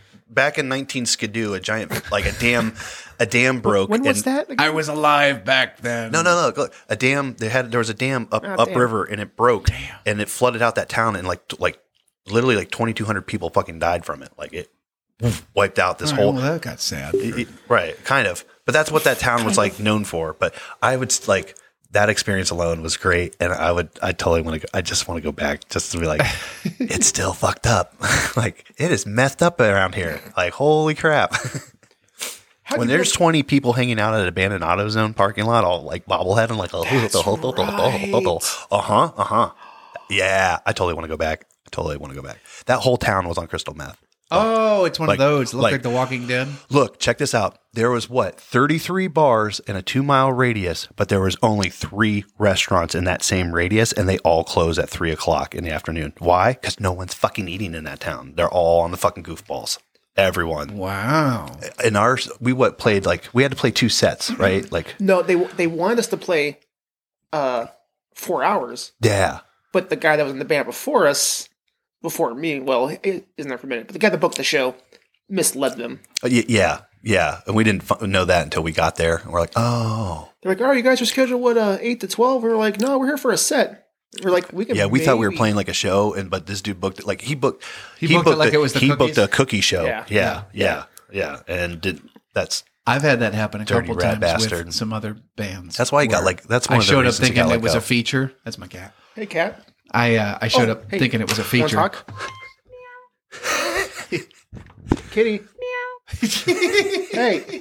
C: 19 Skidoo. A giant like a dam broke.
B: When was
C: and-
B: that?
F: I was alive back then.
C: No. Look, a dam. There was a dam
B: Oh, damn.
C: upriver, and it broke, and it flooded out that town, and like literally like 2,200 people fucking died from it. Like it wiped out this
F: All right,
C: whole.
F: well, that got sad.
C: Right, kind of. But that's what that town was like known for. But I would like that experience alone was great, and I totally want to. I just want to go back just to be like, it's still fucked up. Like it is messed up around here. Like holy crap. When there's 20 people hanging out at an abandoned AutoZone parking lot, all like bobbleheading, like yeah, I totally want to go back. That whole town was on crystal meth.
F: Oh, it's one
C: Like-
F: of those. Look
C: like-
F: like The Walking Dead.
C: Look, check this out. There was 33 bars in a 2-mile radius, but there was only 3 restaurants in that same radius, and they all close at 3:00 in the afternoon. Why? Because no one's fucking eating in that town. They're all on the fucking goofballs. Everyone.
F: Wow.
C: In ours, we played like we had to play 2 sets, right? Like,
B: No, they wanted us to play 4 hours,
C: yeah,
B: but the guy that was in the band before me, well, it isn't there for a minute, but the guy that booked the show misled them.
C: yeah. And we didn't know that until we got there. And we're like, oh,
B: They're like, "Oh, you guys are scheduled 8 to 12?" We're like, "No, we're here for a set." We're like, "We can."
C: yeah. We thought we were
B: maybe-"
C: playing like a show, but this dude booked it like he booked
F: He booked it like it was the
C: he booked
F: cookies?
C: a cookie show.
B: Yeah.
C: Yeah. And that's.
F: I've had that happen a
C: Dirty
F: couple
C: rat
F: times
C: bastard.
F: with some other bands.
C: That's why he got
F: where
C: like. That's one
F: I
C: of the
F: showed up
C: reasons he
F: thinking
C: got
F: it
C: let
F: was
C: go.
F: a feature. That's my cat.
B: Hey, cat.
F: I showed
B: Oh,
F: up
B: hey,
F: thinking it was a
B: Wanna
F: feature.
B: talk? Kitty. Hey.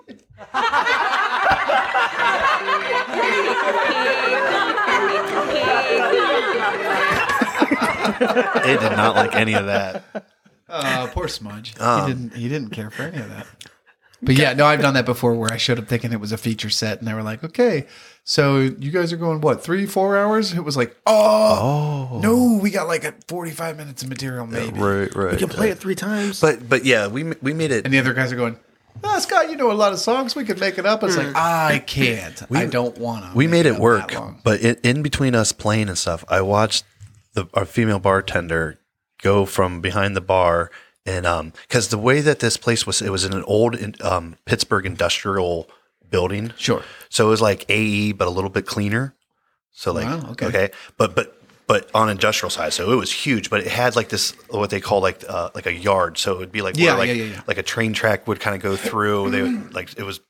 C: It did not like any of that.
F: Poor Smudge. He didn't care for any of that. But yeah, no, I've done that before where I showed up thinking it was a feature set and they were like, okay, so you guys are going what, 3-4 hours? It was like, no, we got like 45 minutes of material maybe.
C: Right.
B: You can play it 3 times.
C: But yeah, we made it.
F: And the other guys are going, Scott, you know a lot of songs. We could make it up. It's like, I can't. I don't want to.
C: We made it work,
F: that long.
C: but in between us playing and stuff, I watched our female bartender go from behind the bar, and because the way that this place was, it was in an old Pittsburgh industrial building.
F: Sure.
C: So it was like AE, but a little bit cleaner. So like,
F: Wow, okay.
C: okay, but on industrial side, so it was huge, but it had like this what they call like a yard. So it would be like
F: Yeah,
C: where,
F: yeah.
C: like a train track would kind of go through. They would, like it was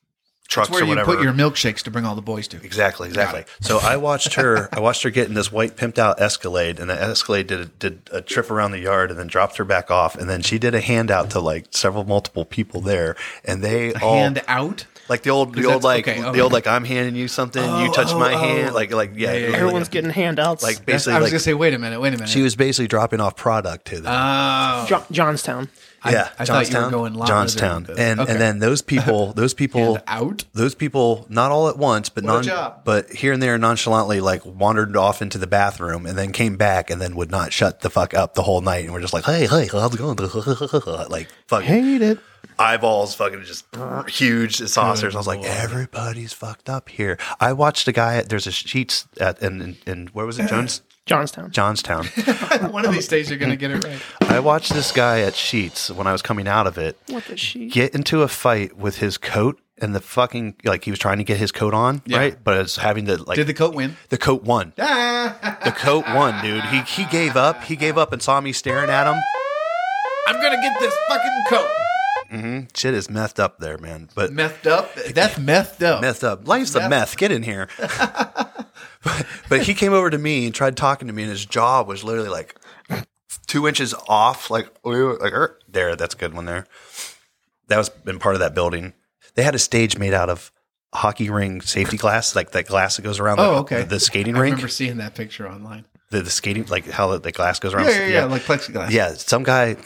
C: trucks
F: That's where
C: or whatever.
F: you put your milkshakes to bring all the boys to.
C: Exactly. So I watched her get in this white pimped out Escalade, and the Escalade did a trip around the yard and then dropped her back off, and then she did a handout to like multiple people there, and they all
F: Hand out.
C: like the old I'm handing you something, you touch my hand, like yeah.
B: Everyone's getting handouts.
C: like
F: I
C: basically
F: was
C: like
F: gonna say, wait a minute.
C: she was basically dropping off product to them.
B: Johnstown.
C: Yeah,
F: I thought you were going La
C: Johnstown,
F: Lizard.
C: and
F: Okay.
C: then those people,
F: Hand out.
C: those people, not all at once, but
F: What a job.
C: but here and there, nonchalantly, like wandered off into the bathroom and then came back and then would not shut the fuck up the whole night, and we're just like, hey, how's it going? Like fucking
B: Hate it.
C: eyeballs, fucking just huge saucers. I was like, everybody's fucked up here. I watched a guy. There's a Sheets in where was it? Johnstown.
F: One of these days you're gonna get it right.
C: I watched this guy at Sheets when I was coming out of it.
B: What the shit?
C: Get into a fight with his coat and the fucking he was trying to get his coat on, right? But it's having to
F: Did the coat win?
C: the coat won. The coat won, dude. He gave up. He gave up and saw me staring at him.
F: I'm gonna get this fucking coat.
C: Shit is methed up there, man. But
F: Methed up. That's methed up.
C: methed up. Life's the meth. Get in here. but he came over to me and tried talking to me, and his jaw was literally like 2 inches off. Like there. That's a good one there. That was been part of that building. They had a stage made out of hockey ring safety glass, like that glass that goes around the skating
F: I
C: rink.
F: remember seeing that picture online.
C: The skating, like how the glass goes around.
F: Yeah, like plexiglass.
C: Yeah, some guy.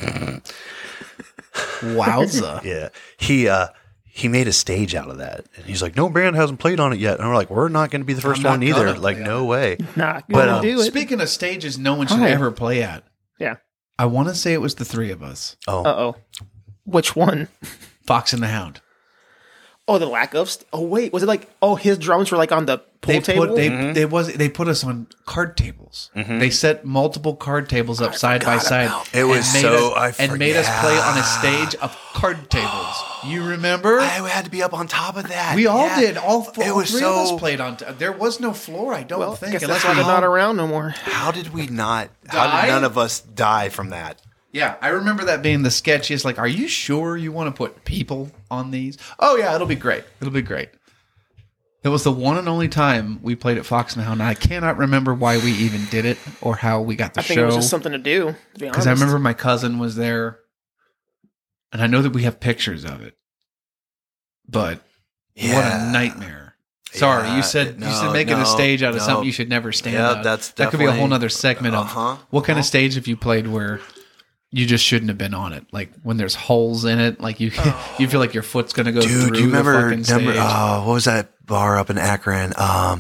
F: Wowza.
C: Yeah, he made a stage out of that, and he's like, "No band hasn't played on it yet." And we're like, "We're not going to be the first
F: not
C: one either."
F: gonna,
C: Like,
F: yeah.
C: no way.
B: Not
C: But,
B: gonna do it.
F: Speaking of stages no one should
B: Hi.
F: ever play at,
B: Yeah.
F: I want to say it was the three of us.
B: Uh-oh. Which one?
F: Fox and the Hound.
B: Oh, the lack of... oh, wait. Was it like... oh, his drums were like on the pool table?
F: They put us on card tables. They set multiple card tables up side by side.
C: It was
F: and
C: so-
F: made us play on a stage of card tables. You remember?
C: I had to be up on top of that.
F: We all did. All
C: It
F: all
C: was
F: three
C: so-
F: of us played on. There was no floor. I don't
B: Well, I
F: think.
B: guess
F: unless
B: that's why
F: we
B: they're not
F: all-
B: around no more.
C: How did we not? How
F: Die?
C: did none of us die from that?
F: Yeah, I remember that being the sketchiest. Like, are you sure you want to put people on these? Oh yeah, it'll be great. It'll be great. It was the one and only time we played at Fox and the Hound. I cannot remember why we even did it or how we got the
B: I think it
F: show.
B: was just something to do, to be honest.
F: Because I remember my cousin was there, and I know that we have pictures of it. But what
C: Yeah.
F: a nightmare! Sorry,
C: Yeah,
F: you said
C: no,
F: making a
C: no,
F: stage out of
C: no.
F: something you should never stand
C: Yeah,
F: on.
C: that's
F: that could be a whole
C: definitely-
F: nother segment of what kind of stage have you played where you just shouldn't have been on it? Like when there's holes in it, like you you feel like your foot's gonna go through
C: Dude, do you
F: the
C: remember?
F: fucking stage.
C: What was that bar up in Akron?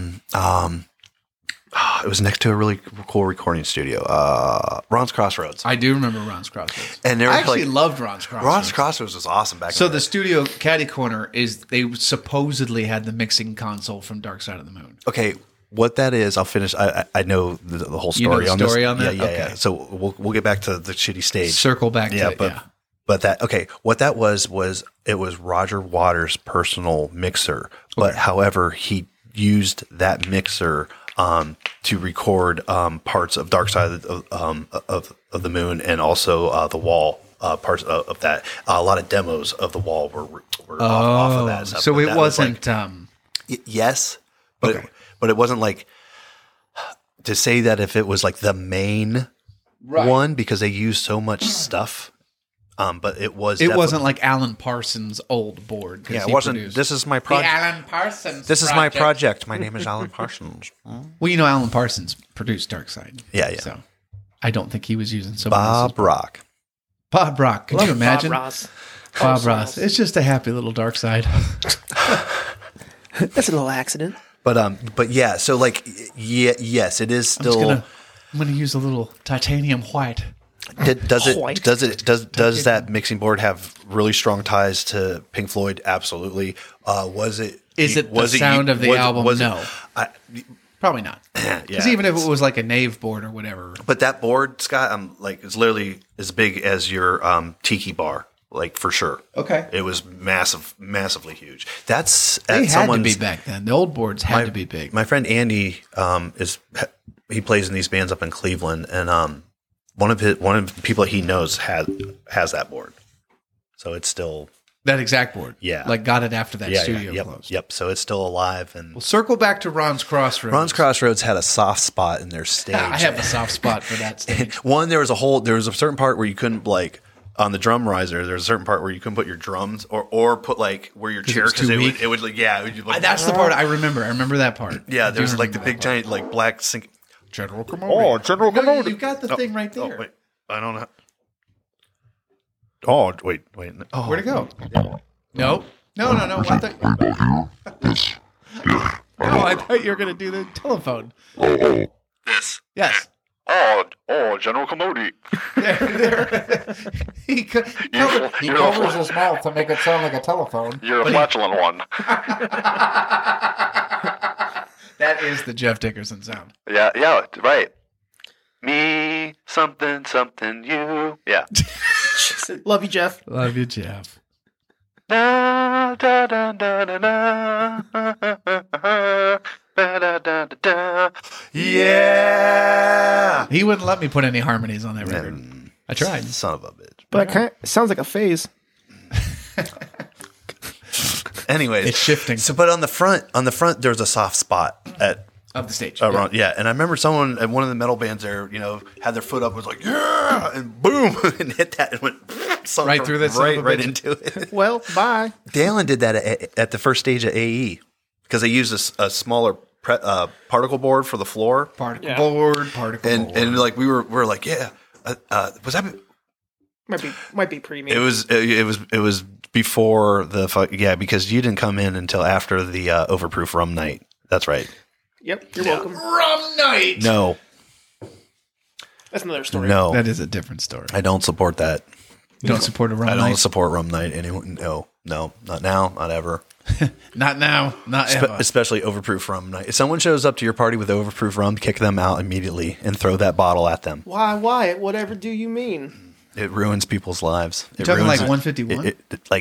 C: It was next to a really cool recording studio. Ron's Crossroads.
F: I do remember Ron's Crossroads.
C: And they were
F: I actually
C: like-
F: loved Ron's Crossroads.
C: Ron's Crossroads was awesome back.
F: So
C: in
F: the
C: day.
F: studio caddy corner is they supposedly had the mixing console from Dark Side of the Moon.
C: Okay, what that is, I'll finish. I know the whole
F: You know
C: story
F: the
C: on
F: story
C: this.
F: on that?
C: Yeah.
F: Okay.
C: So we'll get back to the shitty stage.
F: Circle back
C: Yeah,
F: to
C: but
F: yeah.
C: but that okay. What that was it was Roger Waters' personal mixer, but however he used that mixer to record parts of Dark Side of the Moon and also the Wall. Parts of that. A lot of demos of the Wall were off of that. Stuff.
F: So
C: But
F: it
C: that was
F: wasn't.
C: yes, but but it wasn't like to say that if it was like the main one because they used so much stuff. But it was.
F: It wasn't like Alan Parsons' old board. 'cause
C: Yeah, it
F: he
C: wasn't.
F: produced-
C: This is my project.
F: Alan Parsons.
C: This is my project. My name is Alan Parsons.
F: Well, you know, Alan Parsons produced Dark Side.
C: Yeah, yeah.
F: So I don't think he was using someone else's.
C: Bob Rock.
F: Bob Rock. Could you imagine?
B: Bob Ross.
F: Bob Ross. It's just a happy little Dark Side.
B: That's a little accident.
C: But yeah. So like, yes, it is still.
F: I'm gonna use a little titanium white.
C: Does
B: White.
C: that mixing board have really strong ties to Pink Floyd? Absolutely. Was it?
F: Is it the sound of the album? No. Probably not. Because even if it was like a Nave board or whatever.
C: But that board, Scott, like it's literally as big as your tiki bar, like for sure.
F: Okay.
C: It was massively huge. That's
F: They
C: at
F: had to
C: someone's.
F: be back then. The old boards had to be big.
C: My friend Andy he plays in these bands up in Cleveland, and one of the people he knows has that board, so it's still
F: That exact board.
C: Yeah.
F: Like got it after that studio
C: yep,
F: closed.
C: Yep. So it's still alive. And
F: Well, circle back to Ron's Crossroads.
C: Ron's Crossroads had a soft spot in their stage.
F: I have a soft spot for that stage.
C: One, there was a certain part where you couldn't like on the drum riser. There's a certain part where you couldn't put your drums or put like where your chair
F: was too weak?
C: it would like yeah. It would, like,
F: That's the part I remember. I remember that part.
C: yeah.
F: I do
C: There's like the
F: remember
C: big
F: that part.
C: giant like black sink.
F: General Commodore.
D: General
F: No, you got the thing right there.
C: Oh wait, I don't know. Oh wait. Oh,
F: Where'd it go? No. No. I thought you were going to do the telephone.
C: This.
F: Yes.
D: Oh, General Commodore.
F: He covers his mouth to make it sound like a telephone.
D: You're a flatulent one.
F: That is the Jeff Dickerson sound.
C: Yeah, right. Me, something, you. Yeah.
B: Love you, Jeff.
F: Love you, Jeff.
C: Da, da, da, da, da, da. Da, da, da, da. Yeah.
F: He wouldn't let me put any harmonies on that record. I tried.
C: Son of a bitch.
B: But it sounds like a phase.
C: Anyways,
F: It's shifting.
C: So, but on the front, there's a soft spot at
F: Of the stage.
C: around, yeah. And I remember someone at one of the metal bands there, had their foot up, was like, yeah, and boom, and hit that and went sunk
F: Right through that son of a
C: right
F: bitch.
C: into it.
B: Well, bye.
C: Dalen did that at the first stage of AE because they used a smaller particle board for the floor,
F: Particle
B: Yeah.
F: board, particle board.
C: and like we were like, yeah, was that?
B: Might be premium.
C: It was before because you didn't come in until after the Overproof Rum Night. That's right.
B: Yep, you're welcome.
F: Rum night.
C: No,
B: That's another story.
C: no,
F: That is a different story.
C: I don't support that.
F: You don't support a rum
C: I don't
F: night?
C: support Rum Night. Anyone? No, not now, not ever.
F: Not now. Not ever.
C: Especially Overproof Rum Night. If someone shows up to your party with Overproof Rum, kick them out immediately and throw that bottle at them.
B: Why, Wyatt? Whatever do you mean?
C: It ruins people's lives. It
F: talking
C: ruins
F: like 151?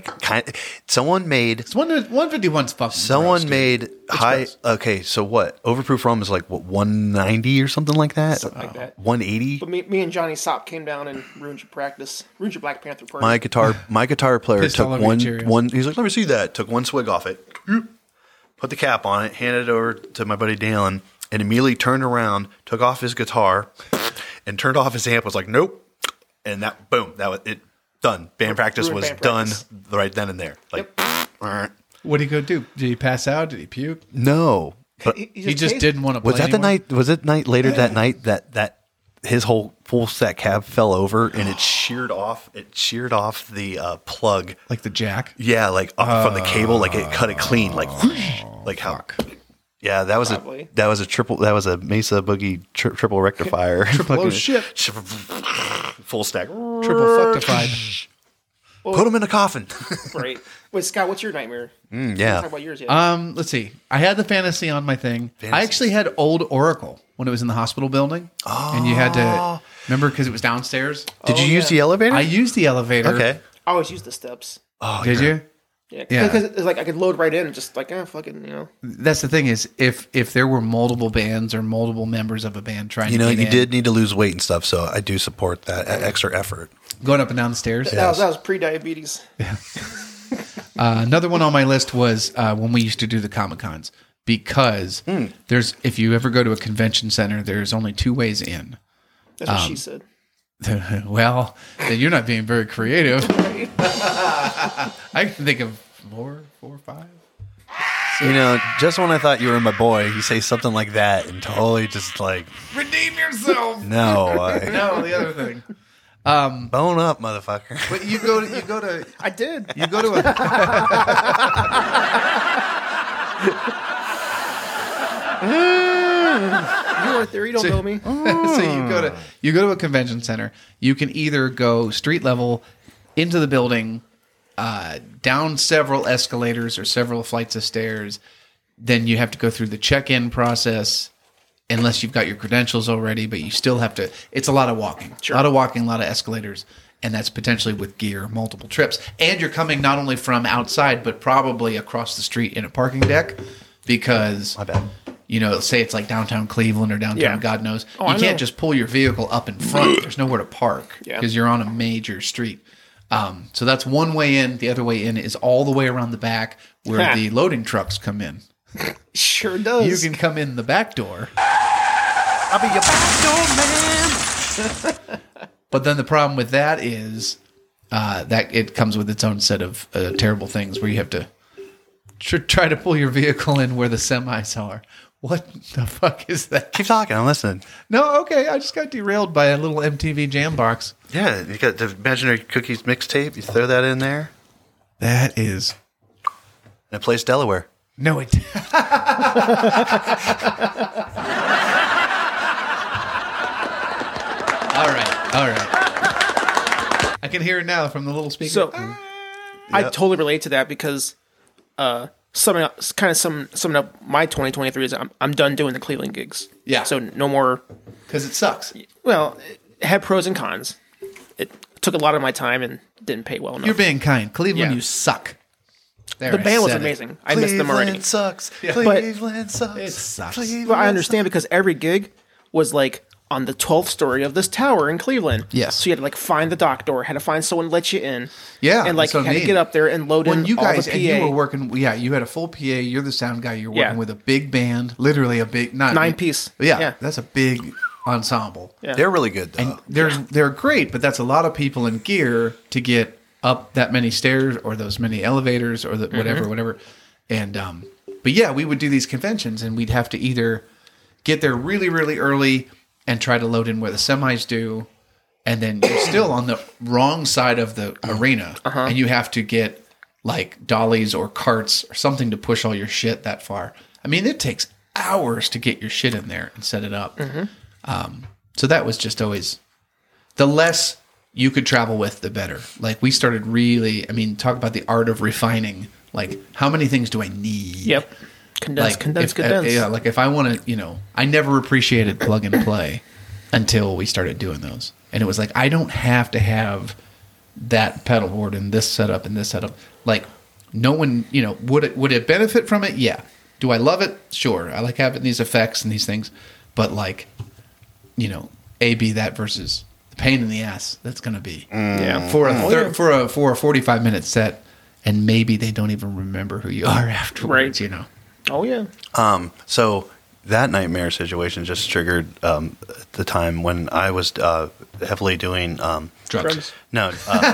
C: Someone made.
F: 151's fucking
C: Someone
F: gross, dude.
C: made high.
F: gross.
C: Okay, so what? Overproof rum is like what 190 or something like that.
B: Something like that.
C: 180.
B: But me and Johnny Sop came down and ruined your practice. Ruined your Black Panther party.
C: My guitar player
F: Pissed all
C: took
F: over your Cheerios.
C: one. He's like, let me see that. Took one swig off it. Put the cap on it. Handed it over to my buddy Dalen, and immediately turned around, took off his guitar, and turned off his amp. Was like, nope. And that boom. That was it. Done. Band practice
B: Ruined
C: was
B: band
C: done
B: practice.
C: right then and there. Like, all right.
F: What did he go do? Did he pass out? Did he puke?
C: No. But
F: He just didn't want to play
C: was that the
F: anymore?
C: night? Was it night later that night that his whole full set cab fell over and it sheared off? It sheared off the plug.
F: Like the jack?
C: Yeah, like up from the cable, like it cut it clean, like whoosh, like how. Yeah, that was
B: Probably.
C: that was a Mesa Boogie triple rectifier.
F: Oh, shit.
C: Full stack.
F: Triple fuctified.
C: Put him in a coffin.
B: Right. Wait, Scott, what's your nightmare?
C: Yeah.
B: Talk about yours yet.
F: Let's see. I had the fantasy on my thing. I
C: Fantasy.
F: actually had old Oracle when it was in the hospital building. Oh. And you had to remember because it was downstairs.
C: Did you
B: Oh,
C: use
B: yeah.
C: the elevator?
F: I used the elevator.
C: Okay.
B: I always use the steps.
C: Oh,
F: Did you?
B: Yeah,
F: Yeah.
B: because it's like I could load right in and just like, fucking.
F: That's the thing is if there were multiple bands or multiple members of a band trying
C: You
F: to
C: know,
F: get
C: you
F: in,
C: did need to lose weight and stuff, so I do support that extra effort.
F: going up and down the stairs.
B: That was pre-diabetes.
F: Another one on my list was when we used to do the Comic Cons because there's if you ever go to a convention center, there's only two ways in.
B: That's what she said.
F: Well, then you're not being very creative. I can think of four or five.
C: You know, just when I thought you were my boy, you say something like that and totally just like,
F: Redeem yourself.
C: no,
F: No, the other thing.
C: bone up, motherfucker.
F: But you go to
B: I did.
F: you go to a
B: You're right there. You don't know me.
F: so you go to a convention center. You can either go street level into the building, down several escalators or several flights of stairs. Then you have to go through the check-in process, unless you've got your credentials already. But you still have to. It's a lot of walking, a lot of walking, a lot of escalators, and that's potentially with gear, multiple trips. And you're coming not only from outside, but probably across the street in a parking deck, because
C: My bad.
F: you know, say it's like downtown Cleveland or downtown,
B: Yeah.
F: God knows.
B: Oh,
F: You
B: I
F: can't
B: know.
F: just pull your vehicle up in front. There's nowhere to park
B: Yeah.
F: because you're on a major street. So that's one way in. The other way in is all the way around the back where the loading trucks come in.
B: Sure does.
F: You can come in the back door.
C: I'll be your back door man.
F: But then the problem with that is that it comes with its own set of terrible things where you have to try to pull your vehicle in where the semis are. What the fuck is that?
C: Keep talking. I'm listening.
F: No, okay. I just got derailed by a little MTV Jam box.
C: Yeah, you got the Imaginary Cookies mixtape. You throw that in there,
F: That is...
C: and it plays Delaware.
F: No, it... All right. I can hear it now from the little speaker.
B: So I totally relate to that because summing up my 2023 is I'm done doing the Cleveland gigs.
F: Yeah.
B: So no more.
F: Because it sucks.
B: Well, it had pros and cons. It took a lot of my time and didn't pay well enough.
F: You're being kind. Cleveland,
B: Yeah.
F: you suck. There,
B: The
F: I
B: band was
F: said it.
B: amazing. I missed them already.
C: Cleveland sucks.
F: Yeah.
C: Cleveland sucks.
F: It sucks.
C: Cleveland
B: Well, I understand because every gig was like on the 12th story of this tower in Cleveland.
F: Yes.
B: So you had to like find the dock door, had to find someone to let you in.
F: Yeah,
B: And like
F: that's what I
B: had to
F: mean.
B: get up there and load
F: When
B: in
F: you guys
B: all
F: and
B: the PA.
F: you were working, you had a full PA. You're the sound guy. You're working
B: Yeah.
F: with a big band, literally a big
B: 9-piece.
F: Yeah,
B: Yeah.
F: that's a big ensemble.
B: Yeah.
C: They're really good though.
F: They're great, but that's a lot of people in gear to get up that many stairs or those many elevators or the whatever. And but yeah, we would do these conventions and we'd have to either get there really, really early and try to load in where the semis do, and then you're still on the wrong side of the arena, and you have to get like dollies or carts or something to push all your shit that far. I mean, it takes hours to get your shit in there and set it up. So that was just always the less you could travel with, the better. Like we started really, I mean, talk about the art of refining. Like, how many things do I need?
B: Yep. Condense.
F: Yeah, like if I want to, I never appreciated plug and play until we started doing those. And it was like, I don't have to have that pedal board and this setup and this setup. Like, no one, would it benefit from it? Yeah. Do I love it? Sure. I like having these effects and these things. But like, A/B that versus the pain in the ass that's going to be.
B: Yeah.
F: For a 45-minute set, and maybe they don't even remember who you are afterwards,
B: Right. Oh, yeah.
C: So that nightmare situation just triggered the time when I was heavily doing
F: Drugs.
C: no.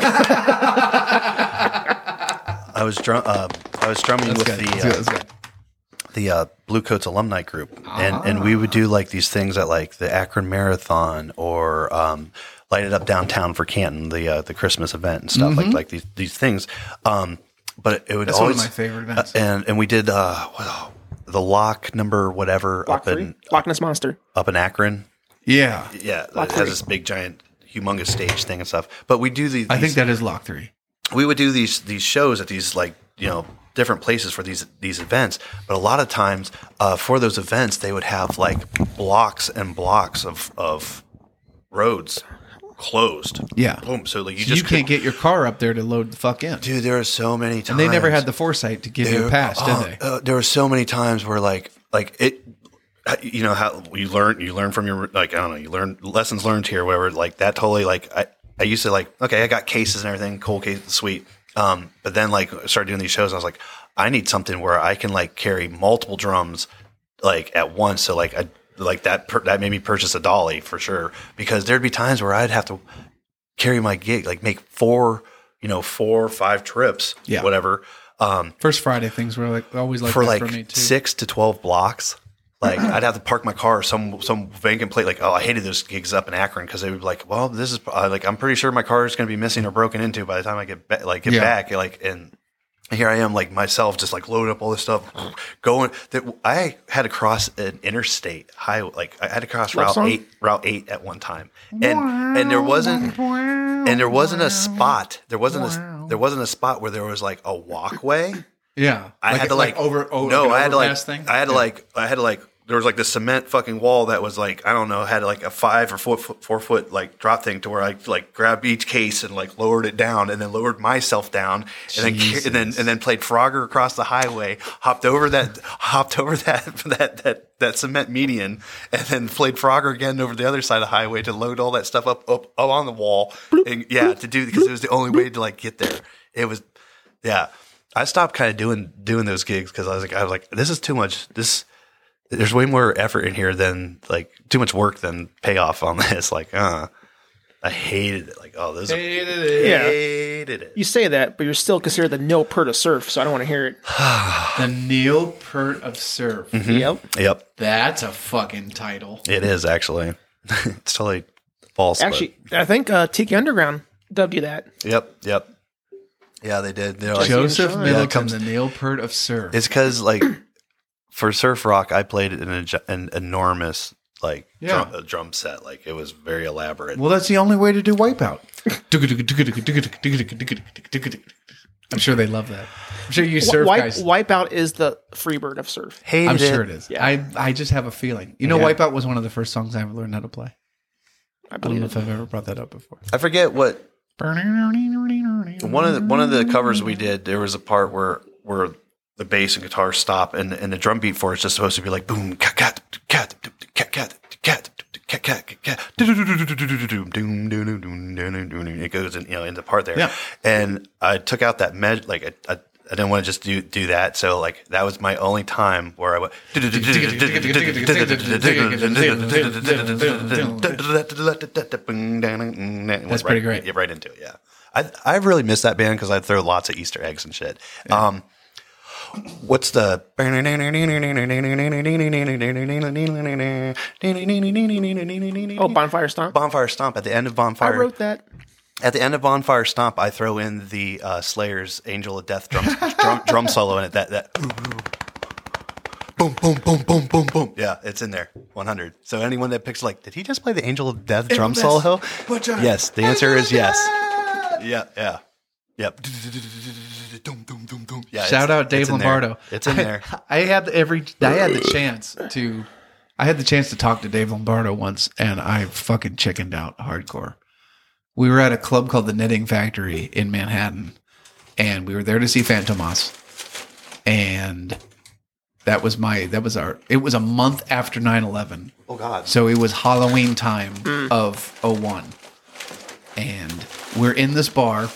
C: I was drumming with the Blue Coats alumni group, and we would do like these things at like the Akron Marathon or Light It Up Downtown for Canton, the Christmas event and stuff like these things. But it would
F: That's
C: always
F: one of my favorite events.
C: and we did the Loch number whatever
B: Loch 3? Loch Ness Monster.
C: up in Akron.
F: Yeah.
C: Yeah, it has this big giant humongous stage thing and stuff. But we do these.
F: I think that is Lock 3.
C: We would do these shows at these different places for these events. But a lot of times for those events, they would have like blocks and blocks of roads closed.
F: Yeah.
C: Boom. So like
F: You can't get your car up there to load the fuck in.
C: Dude, there are so many times.
F: And they never had the foresight to give you a pass, did they?
C: There were so many times where like it. How you learn from your I don't know, you learn lessons learned here, whatever. Like that totally I used to okay, I got cases and everything, cold case, sweet. But then I started doing these shows, and I was like, I need something where I can carry multiple drums at once. So that made me purchase a dolly for sure, because there'd be times where I'd have to carry my gig, make 4 or 5 trips, whatever.
F: First Friday things were always
C: for
F: that for me too.
C: 6 to 12 blocks. I'd have to park my car some vacant plate. I hated those gigs up in Akron because they would be well, this is I'm pretty sure my car is going to be missing or broken into by the time I get back. And here I am myself just loading up all this stuff, going. I had to cross an interstate highway. I had to cross Route 8 at one time, and there wasn't a spot. There wasn't a spot where there was a walkway.
F: Yeah.
C: I had to
F: over
C: no, I had to
F: overpass thing?
C: I had to there was like this cement fucking wall that was like, I don't know, had like a 5 or 4 foot like drop thing to where I like grabbed each case and like lowered it down and then lowered myself down and then played Frogger across the highway, hopped over that cement median and then played Frogger again over the other side of the highway to load all that stuff up on the wall. And, to do, because it was the only way to like get there. It was, I stopped kind of doing those gigs because I was like, this is too much. There's way more effort in here than like too much work than payoff on this. Like, I hated it. Like, hated it.
B: You say that, but you're still considered the Neil Peart of surf, so I don't want to hear it.
F: The Neil Peart of surf.
B: Mm-hmm.
C: Yep.
F: That's a fucking title.
C: It is actually. It's totally false.
B: Actually, I think Tiki Underground dubbed you that.
C: Yep. Yeah, they did. They're like,
F: Joseph Middleton, the Neil Peart of surf.
C: It's because like for surf rock, I played an enormous like drum set. Like it was very elaborate.
F: Well, that's the only way to do Wipeout. I'm sure they love that. I'm sure you surf guys.
B: Wipeout is the Freebird of surf.
F: I'm sure it is.
B: Yeah.
F: I just have a feeling. You know, Wipeout was one of the first songs I ever learned how to play.
B: I
F: don't know if I've ever brought that up before.
C: I forget what one of the covers we did. There was a part where the bass and guitar stop, and the drum beat for it's just supposed to be like boom, cat, it goes in the part there.
F: Yeah.
C: And I took out that like I didn't want to just do that, so like that was my only time where I went. That's
F: pretty great.
C: Get right into it. Yeah, I really miss that band because I'd throw lots of Easter eggs and shit. Yeah. What's the
B: Bonfire Stomp?
C: Bonfire Stomp at the end of Bonfire.
B: I wrote that.
C: At the end of Bonfire Stomp, I throw in the Slayer's Angel of Death drum solo in it. That boom, boom, boom, boom, boom, boom. Yeah, it's in there. 100. So anyone that picks like, did he just play the Angel of Death drum solo? Yes, the answer is yes. Yeah. Yep. Yeah,
F: shout out Dave Lombardo.
C: It's in there.
F: I had the chance to talk to Dave Lombardo once, and I fucking chickened out hardcore. We were at a club called the Knitting Factory in Manhattan, and we were there to see Fantomas. And it was a month after 9/11.
C: Oh God.
F: So it was Halloween time of 01. And we're in this bar.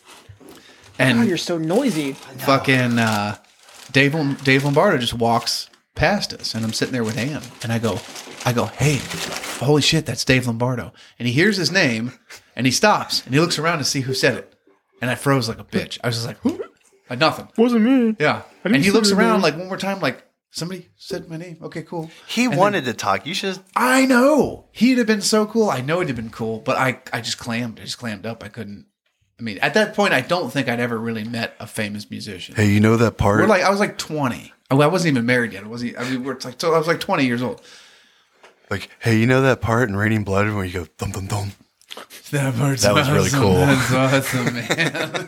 F: And
B: God, you're so noisy.
F: Fucking Dave Lombardo just walks past us, and I'm sitting there with Ann, and I go, hey, holy shit, that's Dave Lombardo. And he hears his name, and he stops, and he looks around to see who said it. And I froze like a bitch. I was just like, who? Nothing.
B: Wasn't me.
F: Yeah. And he looks around like one more time, like, somebody said my name. Okay, cool.
C: He wanted to talk. You should.
F: I know. He'd have been so cool. I know it'd have been cool, but I just clammed. I just clammed up. I couldn't. I mean, at that point, I don't think I'd ever really met a famous musician.
C: Hey, you know that part?
F: I was like 20. I wasn't even married yet. I was like 20 years old.
C: Like, hey, you know that part in Raining Blood where you go thum thum thum?
F: That
C: was really cool.
F: That's awesome, man.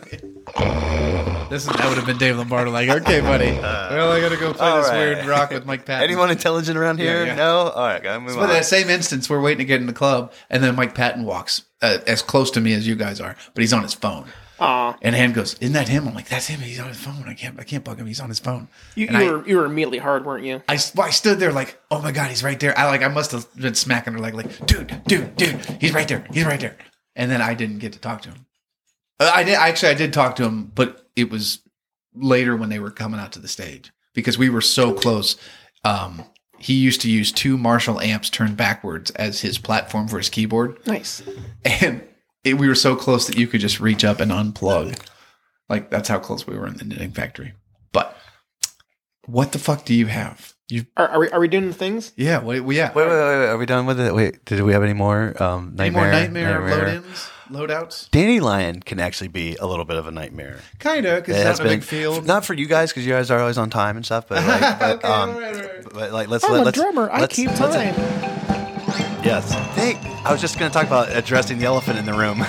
F: That would have been Dave Lombardo. Like, okay, buddy. Well, I got to go play this weird rock with Mike Patton.
C: Anyone intelligent around here?
F: Yeah.
C: No? All right, gotta move on.
F: But that same instance, we're waiting to get in the club, and then Mike Patton walks as close to me as you guys are, but he's on his phone. And Hand goes, "Isn't that him?" I'm like, "That's him. He's on his phone. I can't bug him. He's on his phone."
B: You were immediately hard, weren't you?
F: I stood there like, "Oh my God, he's right there." I must have been smacking her like, dude, he's right there. He's right there. And then I didn't get to talk to him. I did talk to him, but it was later when they were coming out to the stage because we were so close. He used to use 2 Marshall amps turned backwards as his platform for his keyboard.
B: Nice.
F: And we were so close that you could just reach up and unplug. Like, that's how close we were in the Knitting Factory. But what the fuck do you have?
B: Are we doing the things?
F: Yeah.
C: Wait. Are we done with it? Wait, did we have any more nightmare?
F: Any more nightmare load-ins? Loadouts?
C: Dandelion can actually be a little bit of a nightmare.
F: Kind of, because it's not a big field.
C: Not for you guys, because you guys are always on time and stuff. But like,
F: right.
C: But like,
B: I'm a drummer. I keep time.
C: Yes. I was just going to talk about addressing the elephant in the room.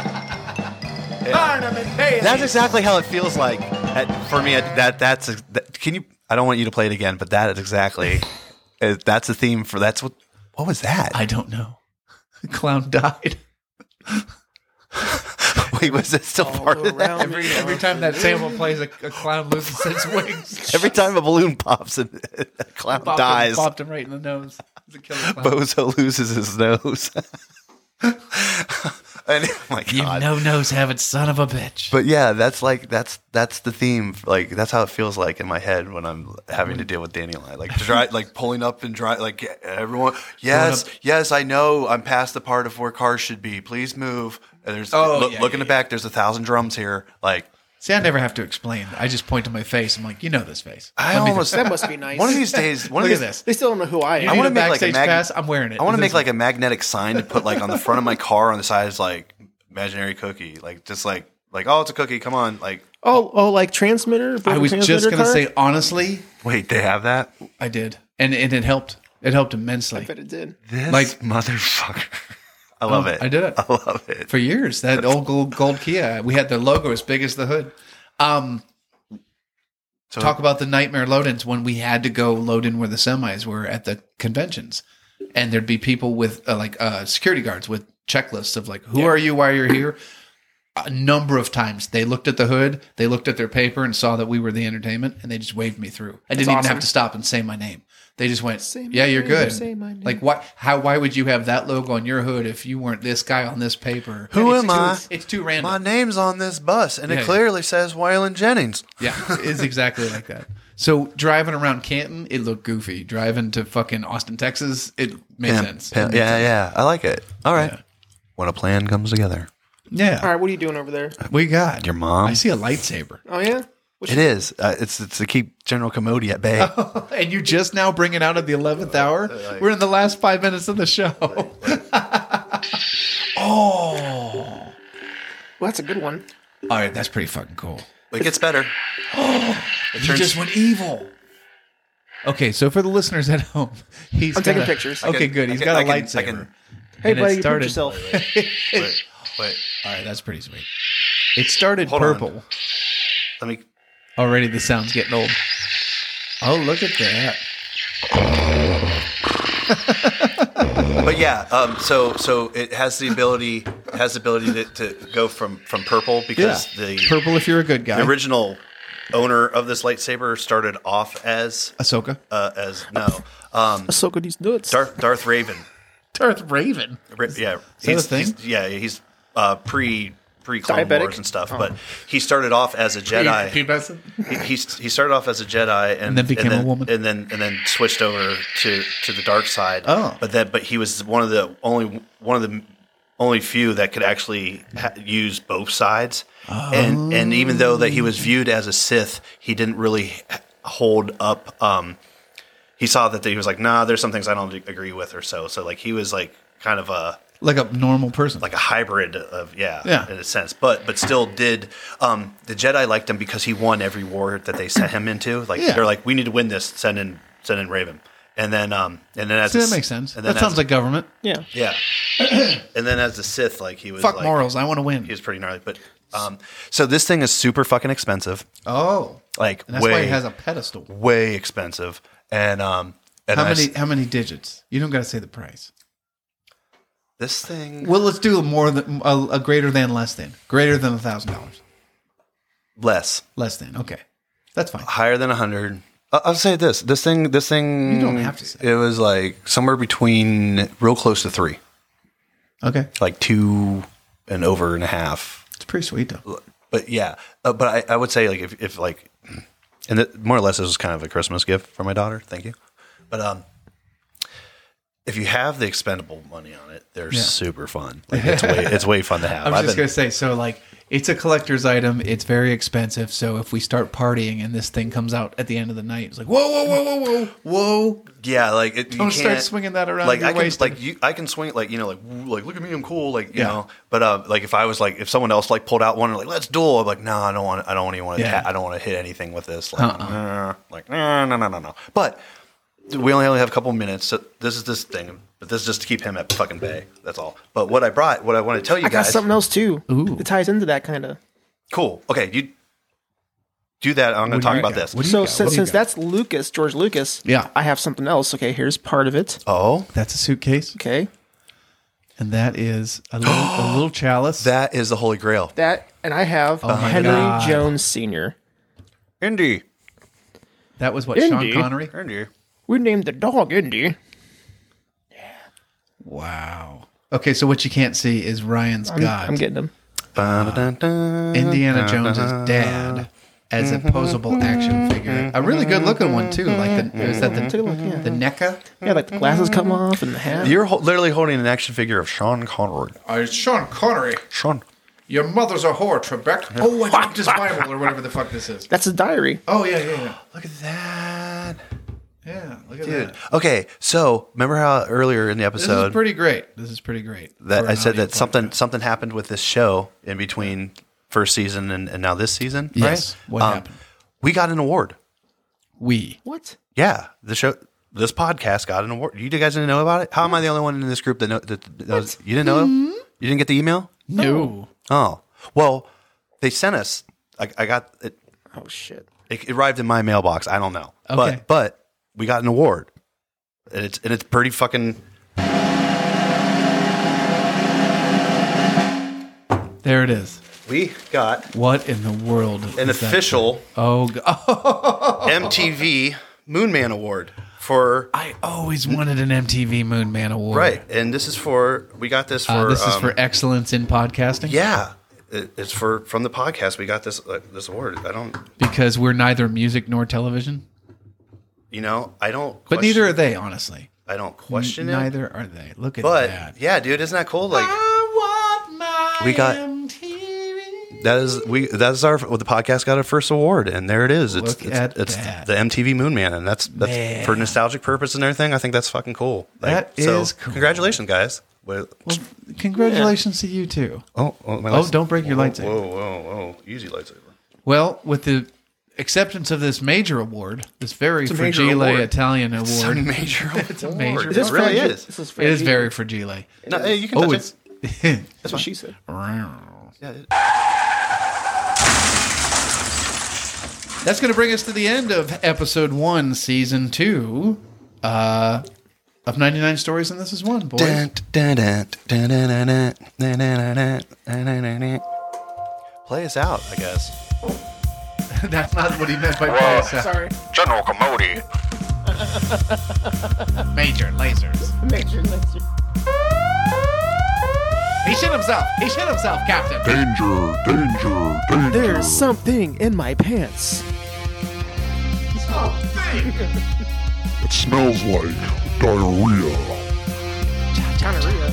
C: That's exactly how it feels like for me. Can you? I don't want you to play it again, but that is exactly
G: That's the theme for that's what was that?
F: I don't know. The clown died.
G: Wait, was it still part of that?
F: Every time that sample plays, a clown loses its wings.
G: Every time a balloon pops and a clown dies,
F: Popped him right in the nose. It's a killer clown.
G: Bozo loses his nose. And, oh my
F: You
G: God.
F: no-nose having son of a bitch.
G: But yeah, that's the theme. Like that's how it feels like in my head when I'm having to deal with Dandelion. Like pulling up and drive. Like everyone, yes, I know. I'm past the part of where cars should be. Please move. And there's look in the back. There's 1,000 drums here. Like,
F: see, I never have to explain. I just point to my face. I'm like, you know this face.
B: That must be nice.
G: one of these days.
F: Look at this.
B: They still don't know who I am.
F: I want to
G: make
F: make
G: like a
F: pass. I'm wearing it.
G: I want to make like a magnetic sign to put like on the front of my car on the side is like imaginary cookie. Like just like oh, it's a cookie. Come on. Like
B: like transmitter.
F: I was just gonna say, honestly,
G: wait, they have that?
F: I did, and it helped. It helped immensely.
B: I bet it did.
G: This
F: Like-
G: motherfucker. I love it.
F: I did it.
G: I love it.
F: For years. That old gold Kia. We had the logo as big as the hood.
G: So,
F: Talk about the nightmare load-ins when we had to go load in where the semis were at the conventions. And there'd be people with security guards with checklists of like, who are you, why are you here? A number of times they looked at the hood, they looked at their paper and saw that we were the entertainment, and they just waved me through. I didn't even
B: awesome.
F: have to stop and say my name. They just went,
B: Say my
F: yeah, you're
B: name,
F: good.
B: say my name.
F: Like why would you have that logo on your hood if you weren't this guy on this paper?
G: Who
F: It's
G: am
F: too-
G: I?
F: It's too random.
G: my name's on this bus, and
F: Yeah,
G: it clearly says Waylon Jennings.
F: Yeah, it's exactly like that. So driving around Canton, it looked goofy. Driving to fucking Austin, Texas, it made sense. It made sense.
G: Yeah. I like it. All right.
F: Yeah.
G: When a plan comes together.
F: Yeah.
B: All right, what are you doing over there?
F: We got
G: Your mom?
F: I see a lightsaber.
B: Oh yeah.
G: It is. It's to keep General Commodity at bay.
F: And you just now bring it out at the 11th hour? We're in the last 5 minutes of the show.
B: Well, that's a good one.
F: All right, that's pretty fucking cool.
G: It gets better.
F: He just went evil. Okay, so for the listeners at home, I'm
B: taking pictures.
F: Okay, good. He's got a lightsaber.
B: Hey,
F: And it
B: buddy, you
F: started-
B: put yourself.
G: Wait.
F: All right, that's pretty sweet. It started
G: Hold on.
F: purple.
G: Let me.
F: Already the sound's getting old. Oh, look at that.
G: But yeah, so it has the ability to go from purple because the
F: Purple if you're a good guy.
G: the original owner of this lightsaber started off as
F: Ahsoka.
B: Ahsoka these nuts.
G: Darth Raven.
F: Darth Raven.
G: Yeah,
F: that a thing?
G: He's pre Clone
B: Diabetic?
G: Wars and stuff, but he started off as a Jedi. He started off as a Jedi and
F: then became a woman.
G: and then switched over to the dark side.
F: Oh.
G: but he was one of the only few that could actually use both sides.
F: Oh.
G: And even though that he was viewed as a Sith, he didn't really hold up. He saw that he was like, nah, there's some things I don't agree with or so. So like he was like kind of
F: Like a normal person.
G: like a hybrid of
F: Yeah.
G: in a sense, but still did the Jedi liked him because he won every war that they sent him into. Like
F: Yeah.
G: they're like, we need to win this. Send in Raven, and then as
F: See,
G: a,
F: that makes sense.
G: And then
F: That sounds like government.
B: Yeah.
G: yeah, and then as the Sith, like he was
F: Fuck
G: like,
F: morals. I want to win.
G: He was pretty gnarly, but so this thing is super fucking expensive,
F: Oh.
G: like
F: And that's why it has a pedestal.
G: way expensive, and
F: How many digits? You don't got to say the price.
G: this thing
F: Well, let's do more than a greater than less than. Greater than $1,000.
G: less
F: Less than. Okay. That's fine.
G: higher than 100. I'll say this thing.
F: You don't have to say.
G: It was like somewhere between real close to 3,
F: Okay.
G: like 2 and over and a half.
F: It's pretty sweet though.
G: But yeah, but I would say like if like, and more or less this was kind of a Christmas gift for my daughter. Thank you. But if you have the expendable money on it, they're super fun. Like it's way fun to have.
F: I was just going to say, so like, it's a collector's item. It's very expensive. So if we start partying and this thing comes out at the end of the night, it's like, whoa.
G: Yeah, like
F: Don't start swinging that around.
G: Like
F: You're
G: I can,
F: wasting.
G: I can swing like like look at me, I'm cool, like you know. But like if I was like if someone else like pulled out one and like let's duel, I'm like no, I don't even want to.
F: Yeah.
G: I don't want to hit anything with this. Like no. But we only have a couple minutes. So this is this thing, but this is just to keep him at fucking bay. That's all. But what I want to tell you
B: I got
G: guys.
B: something else too.
F: Ooh.
B: It ties into that kind of.
G: Cool. Okay, do that. I'm going to talk about this.
F: What do you
B: So
F: got? What do you
B: since
F: got?
B: that's Lucas, George Lucas,
F: Yeah.
B: I have something else. Okay, here's part of it.
G: Oh,
F: That's a suitcase,
B: Okay,
F: and that is a little chalice.
G: that is the Holy Grail.
B: that and I have
F: my
B: Henry
F: God.
B: Jones Sr.
G: Indy.
F: That was what
B: Indy.
F: Sean Connery.
G: Indy.
B: We named the dog Indy.
F: Wow. Okay, so what you can't see is Ryan's got
B: I'm getting him.
F: Indiana Jones's dad as a posable action figure. A really good looking one too. Like is that
B: Take a look. Yeah,
F: the NECA?
B: yeah, like the glasses come off and the hat.
G: You're literally holding an action figure of Sean Connery.
F: It's Sean Connery.
G: Sean.
F: Your mother's a whore, Trebek. Oh, I dropped his Bible or whatever the fuck this is.
B: That's a diary.
F: Oh yeah.
G: Look at that.
F: Yeah, look at
G: Dude.
F: that.
G: Okay, so remember how earlier in the
F: This
G: episode
F: is pretty great.
G: that
F: for
G: I
F: an
G: said
F: audio
G: that
F: podcast.
G: something happened with this show in between first season and now this season,
F: Yes.
G: right?
F: What happened?
G: We got an award.
B: What?
G: Yeah, this podcast got an award. You guys didn't know about it? How am I the only one in this group that knows? You didn't know? You didn't get the email?
F: No.
G: Oh, well, they sent us. I got it.
B: Oh shit.
G: It arrived in my mailbox. I don't know,
F: Okay.
G: but we got an award, and it's pretty fucking.
F: There it is.
G: We got
F: What in the world?
G: an
F: is that?
G: official
F: Oh,
G: MTV Moonman Award for
F: I always wanted an MTV Moon Man Award.
G: right, and this is for we got this for
F: This is for excellence in podcasting.
G: yeah, it's from the podcast. We got this this award. I don't,
F: Because we're neither music nor television.
G: I don't.
F: But
G: question-
F: neither are they, honestly.
G: I don't question it.
F: Neither are they. Look at
G: But
F: that.
G: yeah, dude, isn't that cool? Like
F: I want my
G: We got-
F: MTV.
G: that's our the podcast got our first award, and there it is. It's
F: Look at
G: it's
F: that.
G: the MTV Moonman, and that's
F: Man.
G: for nostalgic purpose and everything. I think that's fucking cool.
F: That
G: so
F: is cool.
G: congratulations, guys. Well,
F: Congratulations to you too.
G: my
F: don't break your lightsaber.
G: Whoa, easy lightsaber.
F: Well, with the acceptance of this major award, this very
B: a major
F: fragile
B: award.
F: Italian
G: It's a
F: award,
G: major.
F: it's a major.
G: It really
B: fragile?
G: is.
B: This is
F: It is
B: fragile.
F: very fragile.
G: No, hey, you can touch
F: it's.
B: That's what she said.
F: That's going to bring us to the end of episode 1, season 2 of 99 Stories, and this is one, boys.
G: Play us out, I guess.
F: That's not what he meant by play us out.
B: Sorry.
D: General Commodity.
F: Major lasers.
B: Major.
F: He shit himself. He shit himself, Captain.
D: Danger.
B: There's something in my pants.
D: It smells like diarrhea.
B: Gonorrhea.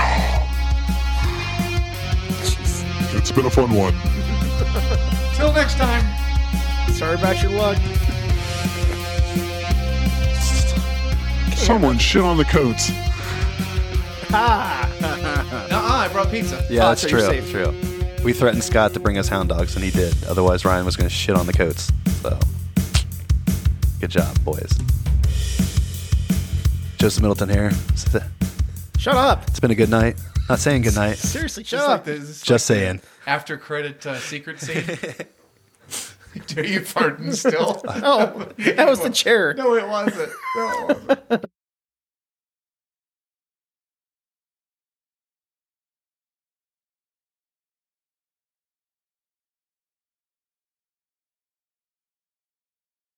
D: It's been a fun one.
F: Till next time.
B: Sorry about your luck.
D: Someone shit on the coats.
F: I brought pizza.
G: Yeah, that's
B: so
G: true.
B: you're
G: That's true. We threatened Scott to bring us hound dogs, and he did. Otherwise, Ryan was going to shit on the coats. So, good job, boys. Joseph Middleton here.
B: Shut up.
G: It's been a good night. Not saying good night.
B: Seriously, shut
F: Just
B: up.
F: like this.
G: Just saying.
F: After credit secret scene. Do you farting still?
B: Oh, that was the chair.
F: No, it wasn't. No, it wasn't.